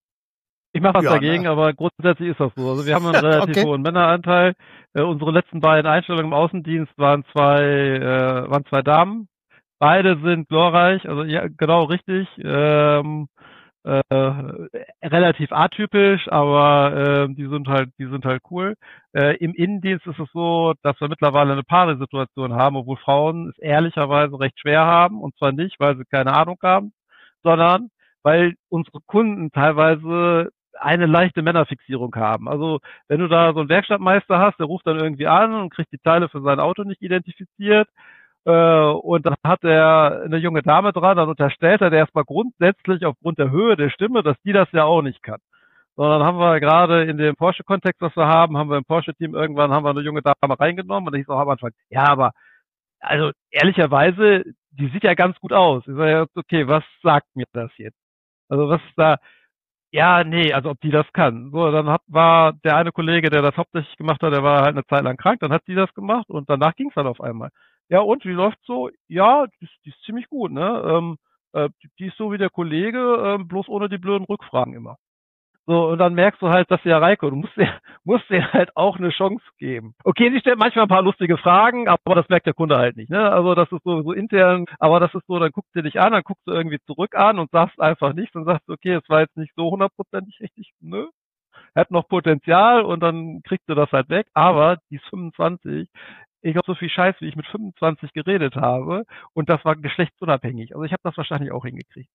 Ich mache was Ja, dagegen, ne? aber grundsätzlich ist das so. Also wir haben einen relativ Okay. hohen Männeranteil. Äh, unsere letzten beiden Einstellungen im Außendienst waren zwei, äh, waren zwei Damen. Beide sind glorreich, also ja, genau richtig. Ähm, äh, relativ atypisch, aber äh, die sind halt, die sind halt cool. Äh, Im Innendienst ist es so, dass wir mittlerweile eine Paare-Situation haben, obwohl Frauen es ehrlicherweise recht schwer haben, und zwar nicht, weil sie keine Ahnung haben, sondern weil unsere Kunden teilweise eine leichte Männerfixierung haben. Also wenn du da so einen Werkstattmeister hast, der ruft dann irgendwie an und kriegt die Teile für sein Auto nicht identifiziert, äh, und dann hat er eine junge Dame dran, dann unterstellt er der erstmal grundsätzlich aufgrund der Höhe der Stimme, dass die das ja auch nicht kann. Sondern haben wir gerade in dem Porsche-Kontext, was wir haben, haben wir im Porsche-Team irgendwann haben wir eine junge Dame reingenommen und ich hieß auch am Anfang, ja, aber also ehrlicherweise, die sieht ja ganz gut aus. Ich sage, ja, okay, was sagt mir das jetzt? Also was ist da? Ja, nee, also ob die das kann. So, dann hat, war der eine Kollege, der das hauptsächlich gemacht hat, der war halt eine Zeit lang krank, dann hat die das gemacht und danach ging es dann auf einmal. Ja, und wie läuft's so? Ja, die, ist- die ist ziemlich gut, ne? Ähm, äh, die, die ist so wie der Kollege, ähm, bloß ohne die blöden Rückfragen immer. So, und dann merkst du halt, dass ja Reiko, du musst dir, musst dir halt auch eine Chance geben. Okay, sie stellt manchmal ein paar lustige Fragen, aber das merkt der Kunde halt nicht, ne? Also das ist so, so intern, aber das ist so, dann guckst du dich an, dann guckst du irgendwie zurück an und sagst einfach nichts und sagst, okay, es war jetzt nicht so hundertprozentig richtig, nö, hat noch Potenzial und dann kriegst du das halt weg, aber die ist fünfundzwanzig. Ich glaube, so viel Scheiß, wie ich mit fünfundzwanzig geredet habe und das war geschlechtsunabhängig. Also ich habe das wahrscheinlich auch hingekriegt.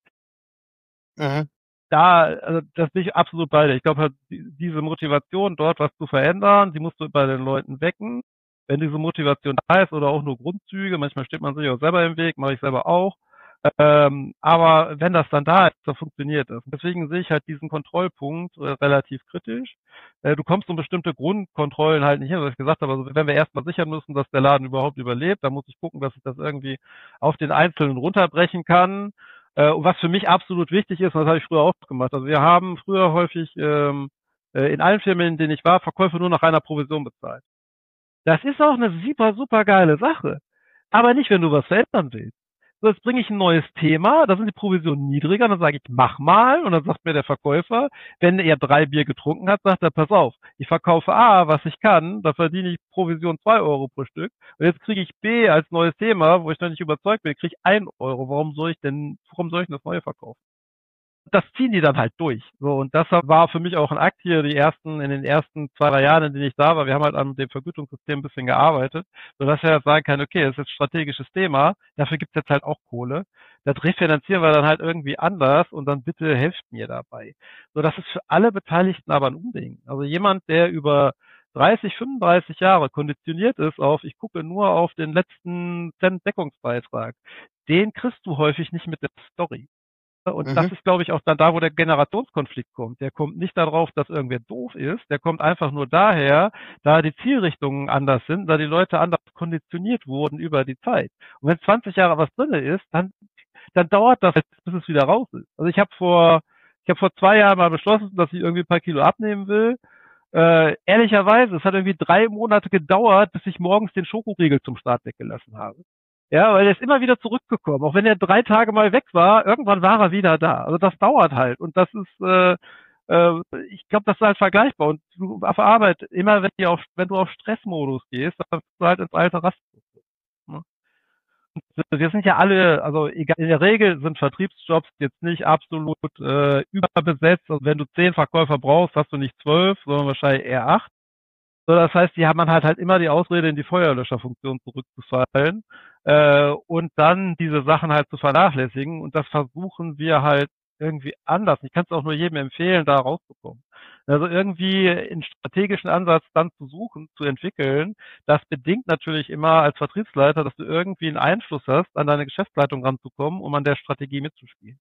Mhm. Da, also das bin ich absolut bei dir. Ich glaube halt, die- diese Motivation, dort was zu verändern, die musst du bei den Leuten wecken. Wenn diese Motivation da ist oder auch nur Grundzüge, manchmal steht man sich auch selber im Weg, mache ich selber auch. Ähm, aber wenn das dann da ist, dann funktioniert das. Deswegen sehe ich halt diesen Kontrollpunkt äh, relativ kritisch. Äh, du kommst um bestimmte Grundkontrollen halt nicht hin, was ich gesagt habe. Also wenn wir erstmal sichern müssen, dass der Laden überhaupt überlebt, dann muss ich gucken, dass ich das irgendwie auf den Einzelnen runterbrechen kann. Äh, und was für mich absolut wichtig ist, und das habe ich früher auch gemacht. Also wir haben früher häufig ähm, äh, in allen Firmen, in denen ich war, Verkäufe nur nach einer Provision bezahlt. Das ist auch eine super, super geile Sache. Aber nicht, wenn du was verändern willst. So, jetzt bringe ich ein neues Thema, da sind die Provisionen niedriger, dann sage ich, mach mal, und dann sagt mir der Verkäufer, wenn er drei Bier getrunken hat, sagt er, pass auf, ich verkaufe A, was ich kann, da verdiene ich Provision zwei Euro pro Stück, und jetzt kriege ich B als neues Thema, wo ich noch nicht überzeugt bin, kriege ich ein Euro, warum soll ich denn, warum soll ich denn das Neue verkaufen? Das ziehen die dann halt durch. So, und das war für mich auch ein Akt hier, die ersten, in den ersten zwei, drei Jahren, in denen ich da war. Wir haben halt an dem Vergütungssystem ein bisschen gearbeitet, sodass wir halt sagen können, okay, das ist jetzt ein strategisches Thema, dafür gibt's jetzt halt auch Kohle. Das refinanzieren wir dann halt irgendwie anders und dann bitte helft mir dabei. So, das ist für alle Beteiligten aber ein Unding. Also jemand, der über dreißig, fünfunddreißig Jahre konditioniert ist auf, ich gucke nur auf den letzten Cent Deckungsbeitrag, den kriegst du häufig nicht mit der Story. Und Mhm. das ist, glaube ich, auch dann da, wo der Generationskonflikt kommt. Der kommt nicht darauf, dass irgendwer doof ist. Der kommt einfach nur daher, da die Zielrichtungen anders sind, da die Leute anders konditioniert wurden über die Zeit. Und wenn zwanzig Jahre was drinne ist, dann, dann dauert das, bis es wieder raus ist. Also ich habe vor, ich habe vor zwei Jahren mal beschlossen, dass ich irgendwie ein paar Kilo abnehmen will. Äh, ehrlicherweise, es hat irgendwie drei Monate gedauert, bis ich morgens den Schokoriegel zum Start weggelassen habe. Ja, weil er ist immer wieder zurückgekommen. Auch wenn er drei Tage mal weg war, irgendwann war er wieder da. Also das dauert halt. Und das ist, äh, äh, ich glaube, das ist halt vergleichbar. Und du auf der Arbeit, immer wenn du auf, wenn du auf Stressmodus gehst, dann bist du halt ins alte Rastlos. Ne? Wir sind ja alle, also egal, in der Regel sind Vertriebsjobs jetzt nicht absolut äh, überbesetzt. Also wenn du zehn Verkäufer brauchst, hast du nicht zwölf, sondern wahrscheinlich eher acht. So, das heißt, die haben man halt halt immer die Ausrede, in die Feuerlöscherfunktion zurückzufallen äh, und dann diese Sachen halt zu vernachlässigen. Und das versuchen wir halt irgendwie anders. Ich kann es auch nur jedem empfehlen, da rauszukommen. Also irgendwie einen strategischen Ansatz dann zu suchen, zu entwickeln, das bedingt natürlich immer als Vertriebsleiter, dass du irgendwie einen Einfluss hast, an deine Geschäftsleitung ranzukommen, um an der Strategie mitzuspielen.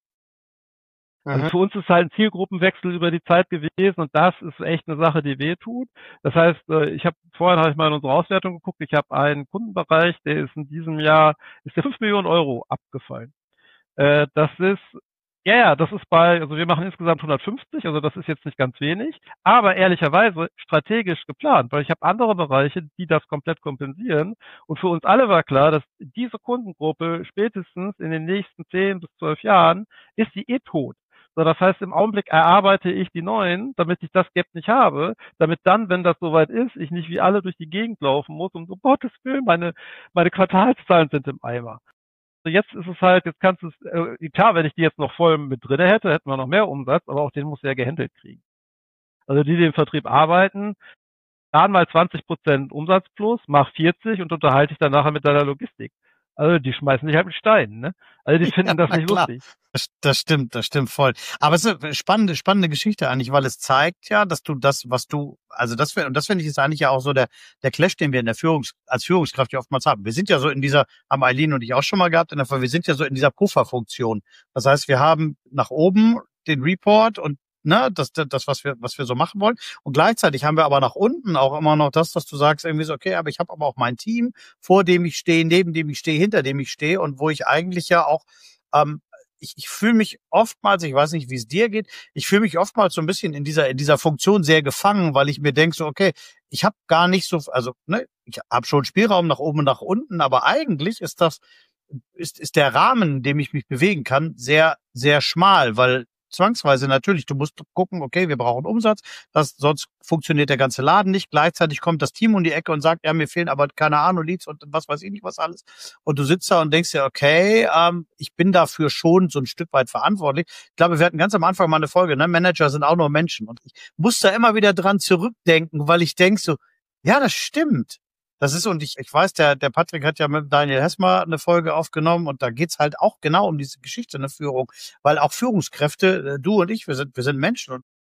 Also Mhm. für uns ist halt ein Zielgruppenwechsel über die Zeit gewesen und das ist echt eine Sache, die weh tut. Das heißt, äh, ich habe vorhin habe ich mal in unsere Auswertung geguckt, ich habe einen Kundenbereich, der ist in diesem Jahr, ist der fünf Millionen Euro abgefallen. Äh, das ist, ja, ja, das ist bei, also wir machen insgesamt hundertfünfzig, also das ist jetzt nicht ganz wenig, aber ehrlicherweise strategisch geplant, weil ich habe andere Bereiche, die das komplett kompensieren und für uns alle war klar, dass diese Kundengruppe spätestens in den nächsten zehn bis zwölf Jahren ist die eh tot. So, das heißt, im Augenblick erarbeite ich die neuen, damit ich das Gap nicht habe, damit dann, wenn das soweit ist, ich nicht wie alle durch die Gegend laufen muss und so, Gottes Willen, meine, meine Quartalszahlen sind im Eimer. Also jetzt ist es halt, jetzt kannst du es, äh, klar, wenn ich die jetzt noch voll mit drinne hätte, hätten wir noch mehr Umsatz, aber auch den muss er gehandelt kriegen. Also die, die im Vertrieb arbeiten, plan mal zwanzig Prozent Umsatz plus, mach vierzig und unterhalte dich dann nachher mit deiner Logistik. Also die schmeißen dich halt mit Steinen, ne? Also die finden Ja, das na nicht klar. lustig. Das, das stimmt, das stimmt voll. Aber es ist eine spannende, spannende Geschichte eigentlich, weil es zeigt ja, dass du das, was du, also das, und das finde ich ist eigentlich ja auch so der, der Clash, den wir in der Führungs, als Führungskraft ja oftmals haben. Wir sind ja so in dieser, haben Eileen und ich auch schon mal gehabt, in der Fall, wir sind ja so in dieser Pufferfunktion. Das heißt, wir haben nach oben den Report und ne, das, das, was wir, was wir so machen wollen. Und gleichzeitig haben wir aber nach unten auch immer noch das, dass du sagst, irgendwie so, okay, aber ich habe aber auch mein Team, vor dem ich stehe, neben dem ich stehe, hinter dem ich stehe und wo ich eigentlich ja auch, ähm, ich, ich fühle mich oftmals, ich weiß nicht, wie es dir geht, ich fühle mich oftmals so ein bisschen in dieser in dieser Funktion sehr gefangen, weil ich mir denke so, okay, ich habe gar nicht so, also ne, ich habe schon Spielraum nach oben und nach unten, aber eigentlich ist das ist ist der Rahmen, in dem ich mich bewegen kann, sehr sehr schmal, weil zwangsweise natürlich, du musst gucken, okay, wir brauchen Umsatz, das, sonst funktioniert der ganze Laden nicht. Gleichzeitig kommt das Team um die Ecke und sagt, ja, mir fehlen aber keine Ahnung, Leads und was weiß ich nicht, was alles. Und du sitzt da und denkst dir, okay, ähm, ich bin dafür schon so ein Stück weit verantwortlich. Ich glaube, wir hatten ganz am Anfang mal eine Folge, ne? Manager sind auch nur Menschen. Und ich muss da immer wieder dran zurückdenken, weil ich denk so, ja, das stimmt. Das ist, und ich, ich weiß, der, der Patrick hat ja mit Daniel Hessmer eine Folge aufgenommen und da geht's halt auch genau um diese Geschichte in der Führung, weil auch Führungskräfte, du und ich, wir sind, wir sind Menschen und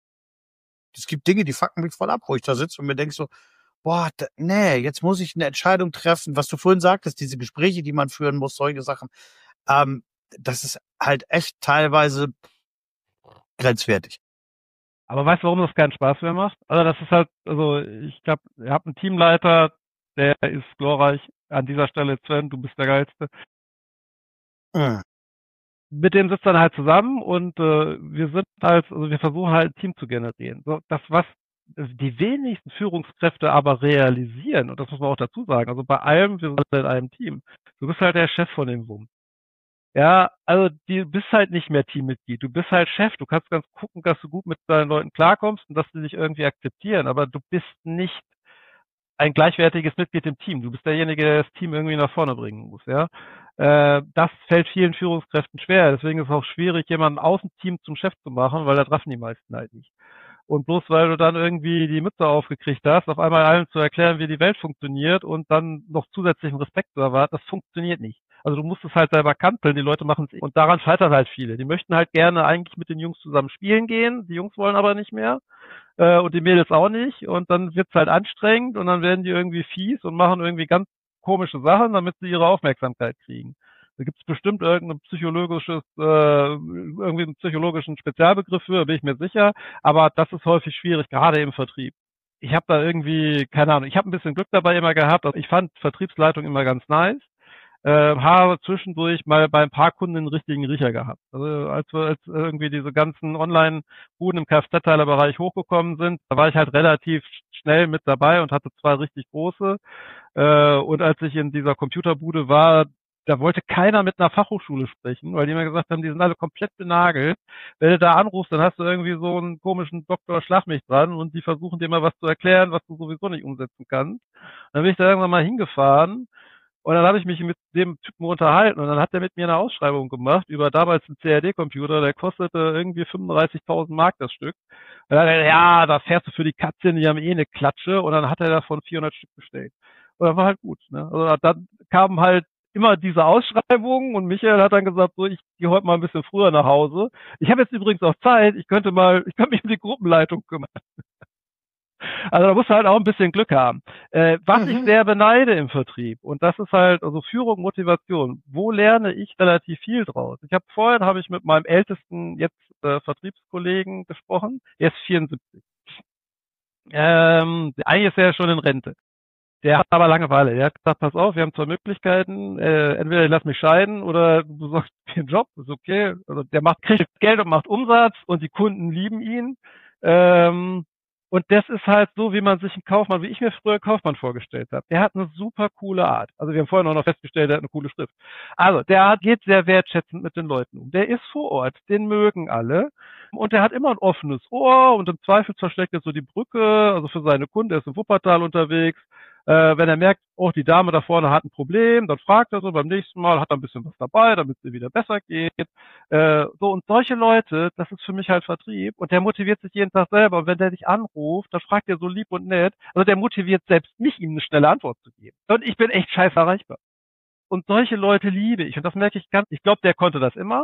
es gibt Dinge, die fucken mich voll ab, wo ich da sitze und mir denk so, boah, da, nee, jetzt muss ich eine Entscheidung treffen, was du vorhin sagtest, diese Gespräche, die man führen muss, solche Sachen, ähm, das ist halt echt teilweise grenzwertig. Aber weißt du, warum das keinen Spaß mehr macht? Also das ist halt, also ich glaube, ihr habt einen Teamleiter, der ist glorreich. An dieser Stelle, Sven, du bist der Geilste. Mhm. Mit dem sitzt dann halt zusammen und äh, wir sind halt, also wir versuchen halt ein Team zu generieren. So, das, was die wenigsten Führungskräfte aber realisieren, und das muss man auch dazu sagen, also bei allem, wir sind in einem Team, du bist halt der Chef von dem Wumms. Ja, also du bist halt nicht mehr Teammitglied. Du bist halt Chef. Du kannst ganz gucken, dass du gut mit deinen Leuten klarkommst und dass sie dich irgendwie akzeptieren. Aber du bist nicht ein gleichwertiges Mitglied im Team. Du bist derjenige, der das Team irgendwie nach vorne bringen muss, ja. Äh, das fällt vielen Führungskräften schwer. Deswegen ist es auch schwierig, jemanden aus dem Team zum Chef zu machen, weil da treffen die meisten halt nicht. Und bloß weil du dann irgendwie die Mütze aufgekriegt hast, auf einmal allen zu erklären, wie die Welt funktioniert und dann noch zusätzlichen Respekt zu erwarten, das funktioniert nicht. Also du musst es halt selber kanzeln, die Leute machen es. Und daran scheitern halt viele. Die möchten halt gerne eigentlich mit den Jungs zusammen spielen gehen, die Jungs wollen aber nicht mehr äh, und die Mädels auch nicht. Und dann wird's halt anstrengend und dann werden die irgendwie fies und machen irgendwie ganz komische Sachen, damit sie ihre Aufmerksamkeit kriegen. Da gibt's bestimmt irgendein psychologisches, äh, irgendwie einen psychologischen Spezialbegriff für, bin ich mir sicher. Aber das ist häufig schwierig, gerade im Vertrieb. Ich habe da irgendwie, keine Ahnung, ich habe ein bisschen Glück dabei immer gehabt. Also ich fand Vertriebsleitung immer ganz nice. Äh, habe zwischendurch mal bei ein paar Kunden einen richtigen Riecher gehabt. Also als wir als irgendwie diese ganzen Online-Buden im Kfz-Teilerbereich hochgekommen sind, da war ich halt relativ schnell mit dabei und hatte zwei richtig große. Äh, und als ich in dieser Computerbude war, da wollte keiner mit einer Fachhochschule sprechen, weil die mir gesagt haben, die sind alle komplett benagelt. Wenn du da anrufst, dann hast du irgendwie so einen komischen Doktor Schlag mich dran und die versuchen dir mal was zu erklären, was du sowieso nicht umsetzen kannst. Dann bin ich da irgendwann mal hingefahren und dann habe ich mich mit dem Typen unterhalten und dann hat er mit mir eine Ausschreibung gemacht über damals einen C A D-Computer, der kostete irgendwie fünfunddreißigtausend Mark das Stück. Und dann hat er, ja, da fährst du für die Katze, die haben eh eine Klatsche und dann hat er davon vierhundert Stück bestellt. Und das war halt gut. Ne? Also dann kamen halt immer diese Ausschreibungen und Michael hat dann gesagt, so, ich gehe heute mal ein bisschen früher nach Hause. Ich habe jetzt übrigens auch Zeit, ich könnte mal, ich könnte mich um die Gruppenleitung kümmern. Also da musst du halt auch ein bisschen Glück haben. Äh, was ich Mhm. sehr beneide im Vertrieb, und das ist halt, also Führung, Motivation, wo lerne ich relativ viel draus? Ich habe vorhin, habe ich mit meinem ältesten jetzt äh, Vertriebskollegen gesprochen, der ist vierundsiebzig. Ähm, eigentlich ist er ja schon in Rente. Der hat aber Langeweile. Der hat gesagt, pass auf, wir haben zwei Möglichkeiten. Äh, entweder ich lass mich scheiden oder du besorgst mir einen Job, ist okay. Also der macht, kriegt Geld und macht Umsatz und die Kunden lieben ihn. Ähm, und das ist halt so, wie man sich einen Kaufmann, wie ich mir früher Kaufmann vorgestellt habe. Der hat eine super coole Art. Also wir haben vorhin auch noch festgestellt, der hat eine coole Schrift. Also der hat, geht sehr wertschätzend mit den Leuten um. Der ist vor Ort, den mögen alle. Und der hat immer ein offenes Ohr und im Zweifelsfall steckt er so die Brücke, also für seine Kunden, er ist im Wuppertal unterwegs. Äh, wenn er merkt, oh, die Dame da vorne hat ein Problem, dann fragt er so, beim nächsten Mal hat er ein bisschen was dabei, damit es ihr wieder besser geht. Äh, so, und solche Leute, das ist für mich halt Vertrieb und der motiviert sich jeden Tag selber. Und wenn der dich anruft, dann fragt er so lieb und nett. Also der motiviert selbst mich, ihm eine schnelle Antwort zu geben. Und ich bin echt scheiß erreichbar. Und solche Leute liebe ich. Und das merke ich ganz, ich glaube, der konnte das immer,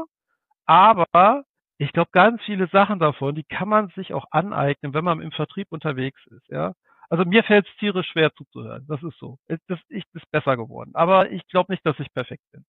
aber ich glaube, ganz viele Sachen davon, die kann man sich auch aneignen, wenn man im Vertrieb unterwegs ist, ja. Also mir fällt es tierisch schwer zuzuhören. Das ist so. Es- Das, ich ist besser geworden. Aber ich glaube nicht, dass ich perfekt bin.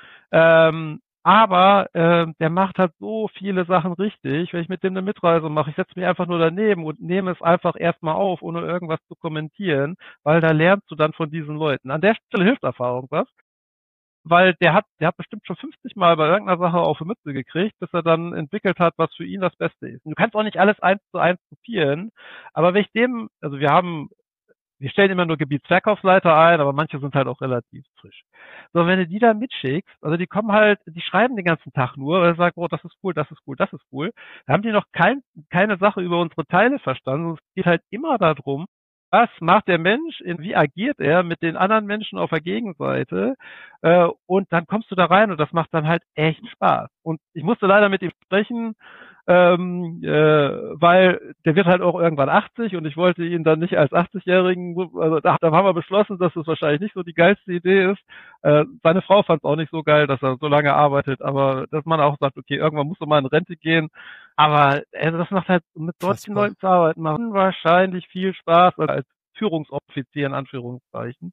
Ähm, aber ähm, der macht halt so viele Sachen richtig. Wenn ich mit dem eine Mitreise mache, ich setze mich einfach nur daneben und nehme es einfach erstmal auf, ohne irgendwas zu kommentieren, weil da lernst du dann von diesen Leuten. An der Stelle hilft Erfahrung was, weil der hat, der hat bestimmt schon fünfzig Mal bei irgendeiner Sache auf die Mütze gekriegt, bis er dann entwickelt hat, was für ihn das Beste ist. Und du kannst auch nicht alles eins zu eins kopieren, aber wenn ich dem, also wir haben, wir stellen immer nur Gebietsverkaufsleiter ein, aber manche sind halt auch relativ frisch. So, wenn du die da mitschickst, also die kommen halt, die schreiben den ganzen Tag nur, weil sie sagen, oh, das ist cool, das ist cool, das ist cool. Da haben die noch kein, keine Sache über unsere Teile verstanden. Es geht halt immer darum, was macht der Mensch, wie agiert er mit den anderen Menschen auf der Gegenseite, äh, und dann kommst du da rein und das macht dann halt echt Spaß. Und ich musste leider mit ihm sprechen, ähm, äh, weil der wird halt auch irgendwann achtzig und ich wollte ihn dann nicht als achtzig-Jährigen, also da, da haben wir beschlossen, dass es wahrscheinlich nicht so die geilste Idee ist. Äh, seine Frau fand es auch nicht so geil, dass er so lange arbeitet, aber dass man auch sagt, okay, irgendwann muss er mal in Rente gehen. Aber also das macht halt mit solchen Fassbar. Leuten zu arbeiten, macht unwahrscheinlich viel Spaß als Führungsoffizier in Anführungszeichen.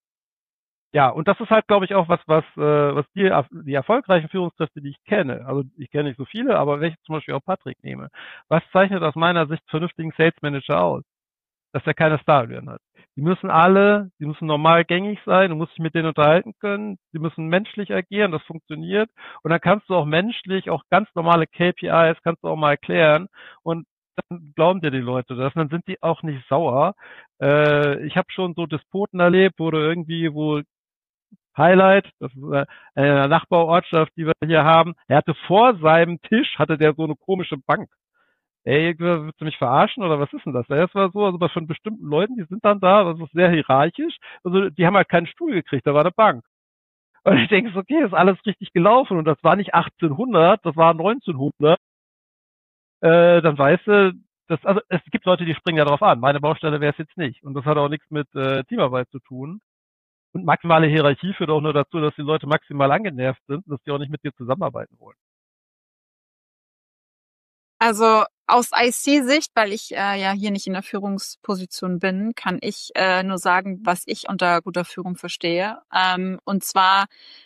Ja, und das ist halt, glaube ich, auch was, was, äh, was die, die erfolgreichen Führungskräfte, die ich kenne, also ich kenne nicht so viele, aber wenn ich zum Beispiel auch Patrick nehme, was zeichnet aus meiner Sicht vernünftigen Sales Manager aus? Dass er keine Starallüren hat. Die müssen alle, die müssen normal gängig sein, du musst dich mit denen unterhalten können, die müssen menschlich agieren, das funktioniert. Und dann kannst du auch menschlich, auch ganz normale K P Is, kannst du auch mal erklären und dann glauben dir die Leute das, und dann sind die auch nicht sauer. Äh, ich habe schon so Despoten erlebt, wo du irgendwie, wo Highlight, das ist äh, eine Nachbarortschaft, die wir hier haben. Er hatte vor seinem Tisch, hatte der so eine komische Bank. Ey, willst du mich verarschen oder was ist denn das? Das war so, also bei von bestimmten Leuten, die sind dann da, das ist sehr hierarchisch, also die haben halt keinen Stuhl gekriegt, da war eine Bank. Und ich denke so, okay, ist alles richtig gelaufen und das war nicht achtzehnhundert, das war neunzehnhundert. Äh, dann weißt du, das, also es gibt Leute, die springen ja drauf an. Meine Baustelle wäre es jetzt nicht. Und das hat auch nichts mit äh, Teamarbeit zu tun. Und maximale Hierarchie führt auch nur dazu, dass die Leute maximal angenervt sind und dass die auch nicht mit dir zusammenarbeiten wollen. Also aus I C-Sicht, weil ich äh, ja hier nicht in der Führungsposition bin, kann ich äh, nur sagen, was ich unter guter Führung verstehe. Ähm, und zwar,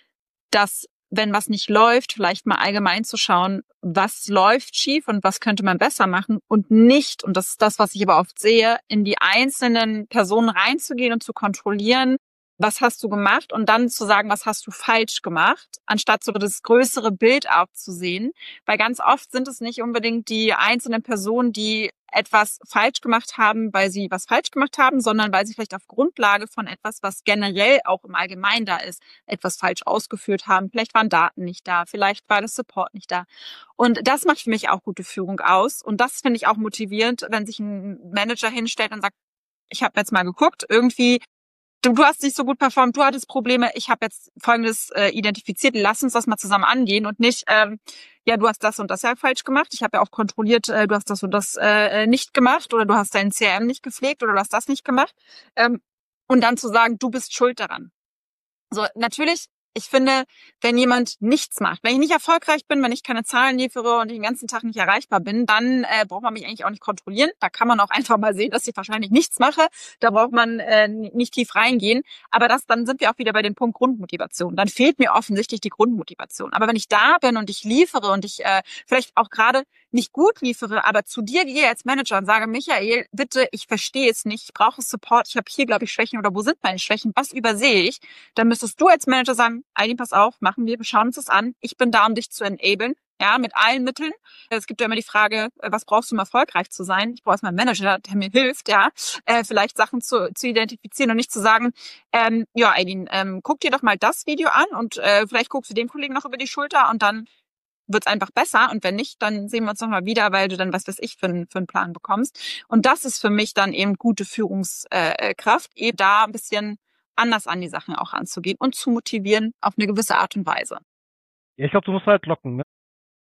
dass wenn was nicht läuft, vielleicht mal allgemein zu schauen, was läuft schief und was könnte man besser machen und nicht, und das ist das, was ich aber oft sehe, in die einzelnen Personen reinzugehen und zu kontrollieren, was hast du gemacht und dann zu sagen, was hast du falsch gemacht, anstatt so das größere Bild aufzusehen. Weil ganz oft sind es nicht unbedingt die einzelnen Personen, die etwas falsch gemacht haben, weil sie was falsch gemacht haben, sondern weil sie vielleicht auf Grundlage von etwas, was generell auch im Allgemeinen da ist, etwas falsch ausgeführt haben. Vielleicht waren Daten nicht da, vielleicht war das Support nicht da. Und das macht für mich auch gute Führung aus. Und das finde ich auch motivierend, wenn sich ein Manager hinstellt und sagt, ich habe jetzt mal geguckt, irgendwie Du, du hast nicht so gut performt, du hattest Probleme, ich habe jetzt Folgendes äh, identifiziert, lass uns das mal zusammen angehen und nicht, ähm, ja, du hast das und das ja falsch gemacht, ich habe ja auch kontrolliert, äh, du hast das und das äh, nicht gemacht oder du hast dein C R M nicht gepflegt oder du hast das nicht gemacht ähm, und dann zu sagen, du bist schuld daran. So, natürlich, ich finde, wenn jemand nichts macht, wenn ich nicht erfolgreich bin, wenn ich keine Zahlen liefere und den ganzen Tag nicht erreichbar bin, dann äh, braucht man mich eigentlich auch nicht kontrollieren. Da kann man auch einfach mal sehen, dass ich wahrscheinlich nichts mache. Da braucht man äh, nicht tief reingehen. Aber das, dann sind wir auch wieder bei dem Punkt Grundmotivation. Dann fehlt mir offensichtlich die Grundmotivation. Aber wenn ich da bin und ich liefere und ich äh, vielleicht auch gerade nicht gut liefere, aber zu dir gehe als Manager und sage, Michael, bitte, ich verstehe es nicht, ich brauche Support, ich habe hier, glaube ich, Schwächen oder wo sind meine Schwächen, was übersehe ich? Dann müsstest du als Manager sagen, Aidin, pass auf, machen wir, wir schauen uns das an, ich bin da, um dich zu enablen, ja, mit allen Mitteln. Es gibt ja immer die Frage, was brauchst du, um erfolgreich zu sein? Ich brauche erstmal einen Manager, der mir hilft, ja, äh, vielleicht Sachen zu, zu identifizieren und nicht zu sagen, ähm, ja, Aidin, ähm, guck dir doch mal das Video an und äh, vielleicht guckst du dem Kollegen noch über die Schulter und dann wird's einfach besser und wenn nicht, dann sehen wir uns nochmal wieder, weil du dann was weiß ich für, einen- für einen Plan bekommst. Und das ist für mich dann eben gute Führungskraft, eben da ein bisschen anders an die Sachen auch anzugehen und zu motivieren auf eine gewisse Art und Weise. Ja, ich glaube, du musst halt locken, ne?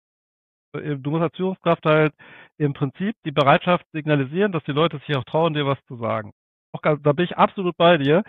Du musst als Führungskraft halt im Prinzip die Bereitschaft signalisieren, dass die Leute sich auch trauen, dir was zu sagen. Auch, ganz- da bin ich absolut bei dir.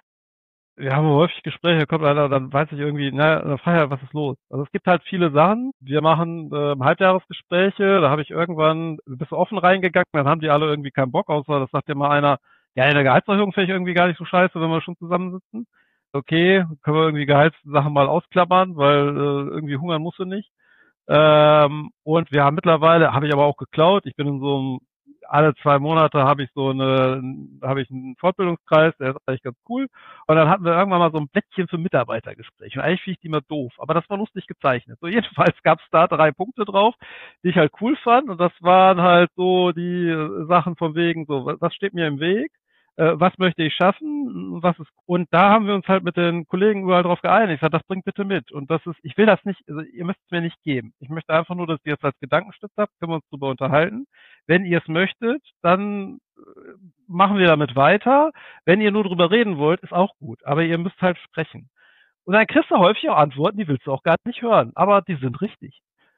Wir haben häufig Gespräche, kommt einer, dann weiß ich irgendwie, na, dann frage ich halt, was ist los? Also es gibt halt viele Sachen. Wir machen ähm, Halbjahresgespräche, da habe ich irgendwann, bist du offen reingegangen, dann haben die alle irgendwie keinen Bock, außer das sagt dir mal einer, ja, in der Gehaltserhöhung finde ich irgendwie gar nicht so scheiße, wenn wir schon zusammensitzen. Okay, können wir irgendwie Gehaltssachen mal ausklammern, weil äh, irgendwie hungern musst du nicht. Ähm, und wir haben mittlerweile, habe ich aber auch geklaut, ich bin in so einem, alle zwei Monate habe ich so eine, habe ich einen Fortbildungskreis, der ist eigentlich ganz cool. Und dann hatten wir irgendwann mal so ein Blättchen für Mitarbeitergespräche. Und eigentlich finde ich die immer doof, aber das war lustig gezeichnet. So jedenfalls gab es da drei Punkte drauf, die ich halt cool fand. Und das waren halt so die äh, Sachen von wegen, so, was was steht mir im Weg? Äh, was möchte ich schaffen? Was ist, und da haben wir uns halt mit den Kollegen überall drauf geeinigt. Ich sag, das bringt bitte mit. Und das ist, ich will das nicht, also ihr müsst es mir nicht geben. Ich möchte einfach nur, dass ihr es als Gedankenstütz habt, können wir uns darüber unterhalten. Wenn ihr es möchtet, dann äh, machen wir damit weiter. Wenn ihr nur drüber reden wollt, ist auch gut. Aber ihr müsst halt sprechen. Und dann kriegst du häufig auch Antworten, die willst du auch gar nicht hören. Aber die sind richtig.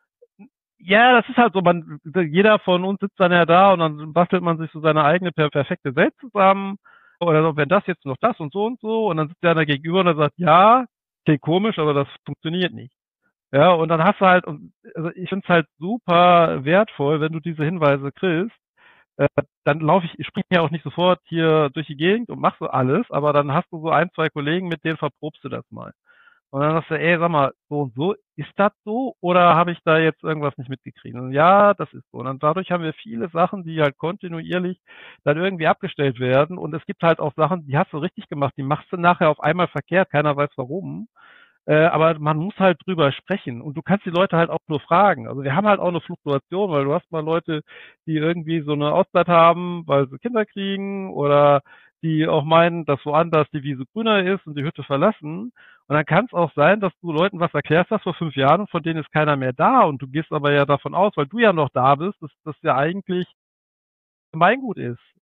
Ja, das ist halt so, man, jeder von uns sitzt dann ja da und dann bastelt man sich so seine eigene per perfekte Welt zusammen. Oder so, wenn das jetzt noch das und so und so, und dann sitzt der da gegenüber und dann sagt, ja, klingt komisch, aber das funktioniert nicht. Ja, und dann hast du halt, und also ich finde es halt super wertvoll, wenn du diese Hinweise kriegst. Äh, dann laufe ich, ich springe ja auch nicht sofort hier durch die Gegend und mach so alles, aber dann hast du so ein, zwei Kollegen, mit denen verprobst du das mal. Und dann sagst du, ey, sag mal, so und so, ist das so? Oder habe ich da jetzt irgendwas nicht mitgekriegt? Und ja, das ist so. Und dann dadurch haben wir viele Sachen, die halt kontinuierlich dann irgendwie abgestellt werden. Und es gibt halt auch Sachen, die hast du richtig gemacht, die machst du nachher auf einmal verkehrt, keiner weiß warum. Äh, aber man muss halt drüber sprechen. Und du kannst die Leute halt auch nur fragen. Also wir haben halt auch eine Fluktuation, weil du hast mal Leute, die irgendwie so eine Auszeit haben, weil sie Kinder kriegen oder die auch meinen, dass woanders die Wiese grüner ist und die Hütte verlassen. Und dann kann es auch sein, dass du Leuten was erklärst hast vor fünf Jahren und von denen ist keiner mehr da. Und du gehst aber ja davon aus, weil du ja noch da bist, dass das ja eigentlich Gemeingut ist.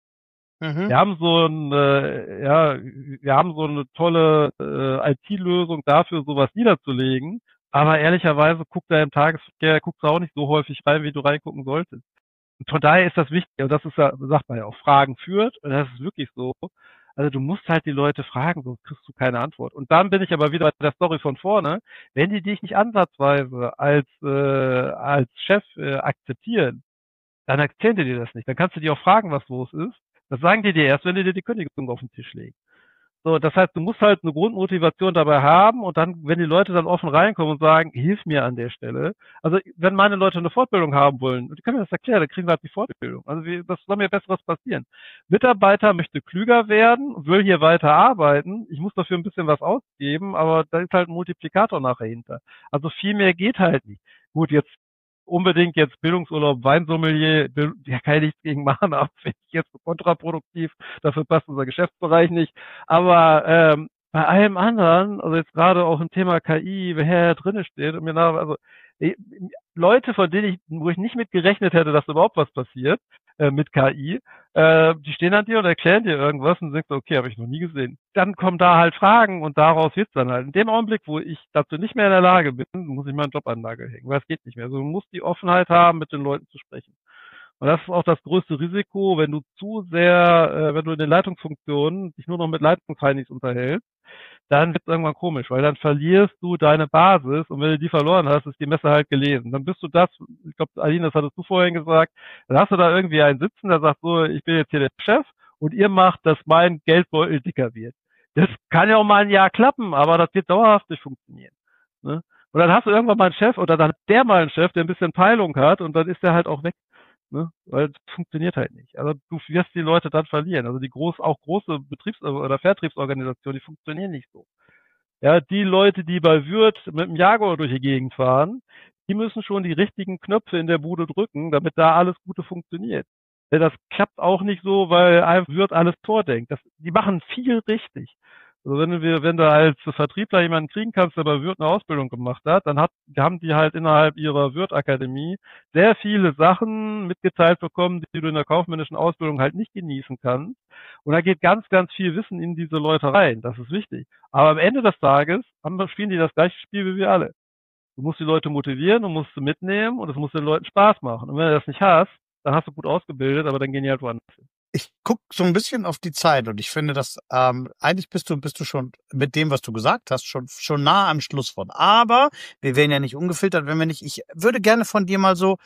Mhm. Wir haben so ein, äh, ja, wir haben so eine tolle äh, I T-Lösung dafür, sowas niederzulegen. Aber ehrlicherweise guckt da im Tagesverkehr, guckst du auch nicht so häufig rein, wie du reingucken solltest. Und von daher ist das wichtig, und das ist ja, sagt man ja auch, Fragen führt, und das ist wirklich so. Also du musst halt die Leute fragen, sonst kriegst du keine Antwort. Und dann bin ich aber wieder bei der Story von vorne. Wenn die dich nicht ansatzweise als äh, als Chef äh, akzeptieren, dann erzählen die dir das nicht. Dann kannst du die auch fragen, was los ist. Das sagen die dir erst, wenn die dir die Kündigung auf den Tisch legen. So, das heißt, du musst halt eine Grundmotivation dabei haben und dann, wenn die Leute dann offen reinkommen und sagen, hilf mir an der Stelle. Also, wenn meine Leute eine Fortbildung haben wollen, die können mir das erklären, dann kriegen wir halt die Fortbildung. Also, wie, was soll mir Besseres passieren? Mitarbeiter möchte klüger werden, will hier weiter arbeiten. Ich muss dafür ein bisschen was ausgeben, aber da ist halt ein Multiplikator nachher hinter. Also, viel mehr geht halt nicht. Gut, jetzt unbedingt jetzt Bildungsurlaub, Weinsommelier, ja, kann ich nichts gegen machen, aber finde ich jetzt so kontraproduktiv, dafür passt unser Geschäftsbereich nicht. Aber ähm, bei allem anderen, also jetzt gerade auch im Thema K I, wer hier drinne steht und mir nach, also äh, Leute, von denen ich, wo ich nicht mit gerechnet hätte, dass überhaupt was passiert äh, mit K I, äh, die stehen an dir und erklären dir irgendwas und denkst, okay, habe ich noch nie gesehen. Dann kommen da halt Fragen und daraus wird's dann halt. In dem Augenblick, wo ich dazu nicht mehr in der Lage bin, muss ich meinen Job an den Nagel hängen, weil es geht nicht mehr. Also du musst die Offenheit haben, mit den Leuten zu sprechen. Und das ist auch das größte Risiko, wenn du zu sehr, äh, wenn du in den Leitungsfunktionen dich nur noch mit Leitungsheinis unterhältst, dann wird es irgendwann komisch, weil dann verlierst du deine Basis und wenn du die verloren hast, ist die Messe halt gelesen. Dann bist du das, ich glaube, Aline, das hattest du vorhin gesagt, dann hast du da irgendwie einen sitzen, der sagt so, ich bin jetzt hier der Chef und ihr macht, dass mein Geldbeutel dicker wird. Das kann ja auch mal ein Jahr klappen, aber das wird dauerhaft nicht funktionieren. Ne? Und dann hast du irgendwann mal einen Chef oder dann hat der mal einen Chef, der ein bisschen Peilung hat und dann ist der halt auch weg. Ne? Weil es funktioniert halt nicht. Also du wirst die Leute dann verlieren. Also die groß, auch große Betriebs- oder Vertriebsorganisationen, die funktionieren nicht so. Ja, die Leute, die bei Würth mit dem Jaguar durch die Gegend fahren, die müssen schon die richtigen Knöpfe in der Bude drücken, damit da alles Gute funktioniert. Ja, das klappt auch nicht so, weil einfach Würth alles vordenkt. Das, die machen viel richtig. Also wenn du, wenn du als Vertriebler jemanden kriegen kannst, der bei Würth eine Ausbildung gemacht hat, dann hat, haben die halt innerhalb ihrer Würth-Akademie sehr viele Sachen mitgeteilt bekommen, die du in der kaufmännischen Ausbildung halt nicht genießen kannst. Und da geht ganz, ganz viel Wissen in diese Leute rein. Das ist wichtig. Aber am Ende des Tages haben, spielen die das gleiche Spiel wie wir alle. Du musst die Leute motivieren, du musst sie mitnehmen und es muss den Leuten Spaß machen. Und wenn du das nicht hast, dann hast du gut ausgebildet, aber dann gehen die halt woanders hin. Ich guck so ein bisschen auf die Zeit und ich finde, dass ähm, eigentlich bist du bist du schon mit dem, was du gesagt hast, schon schon nah am Schlusswort. Aber wir wären ja nicht ungefiltert, wenn wir nicht. Ich würde gerne von dir mal so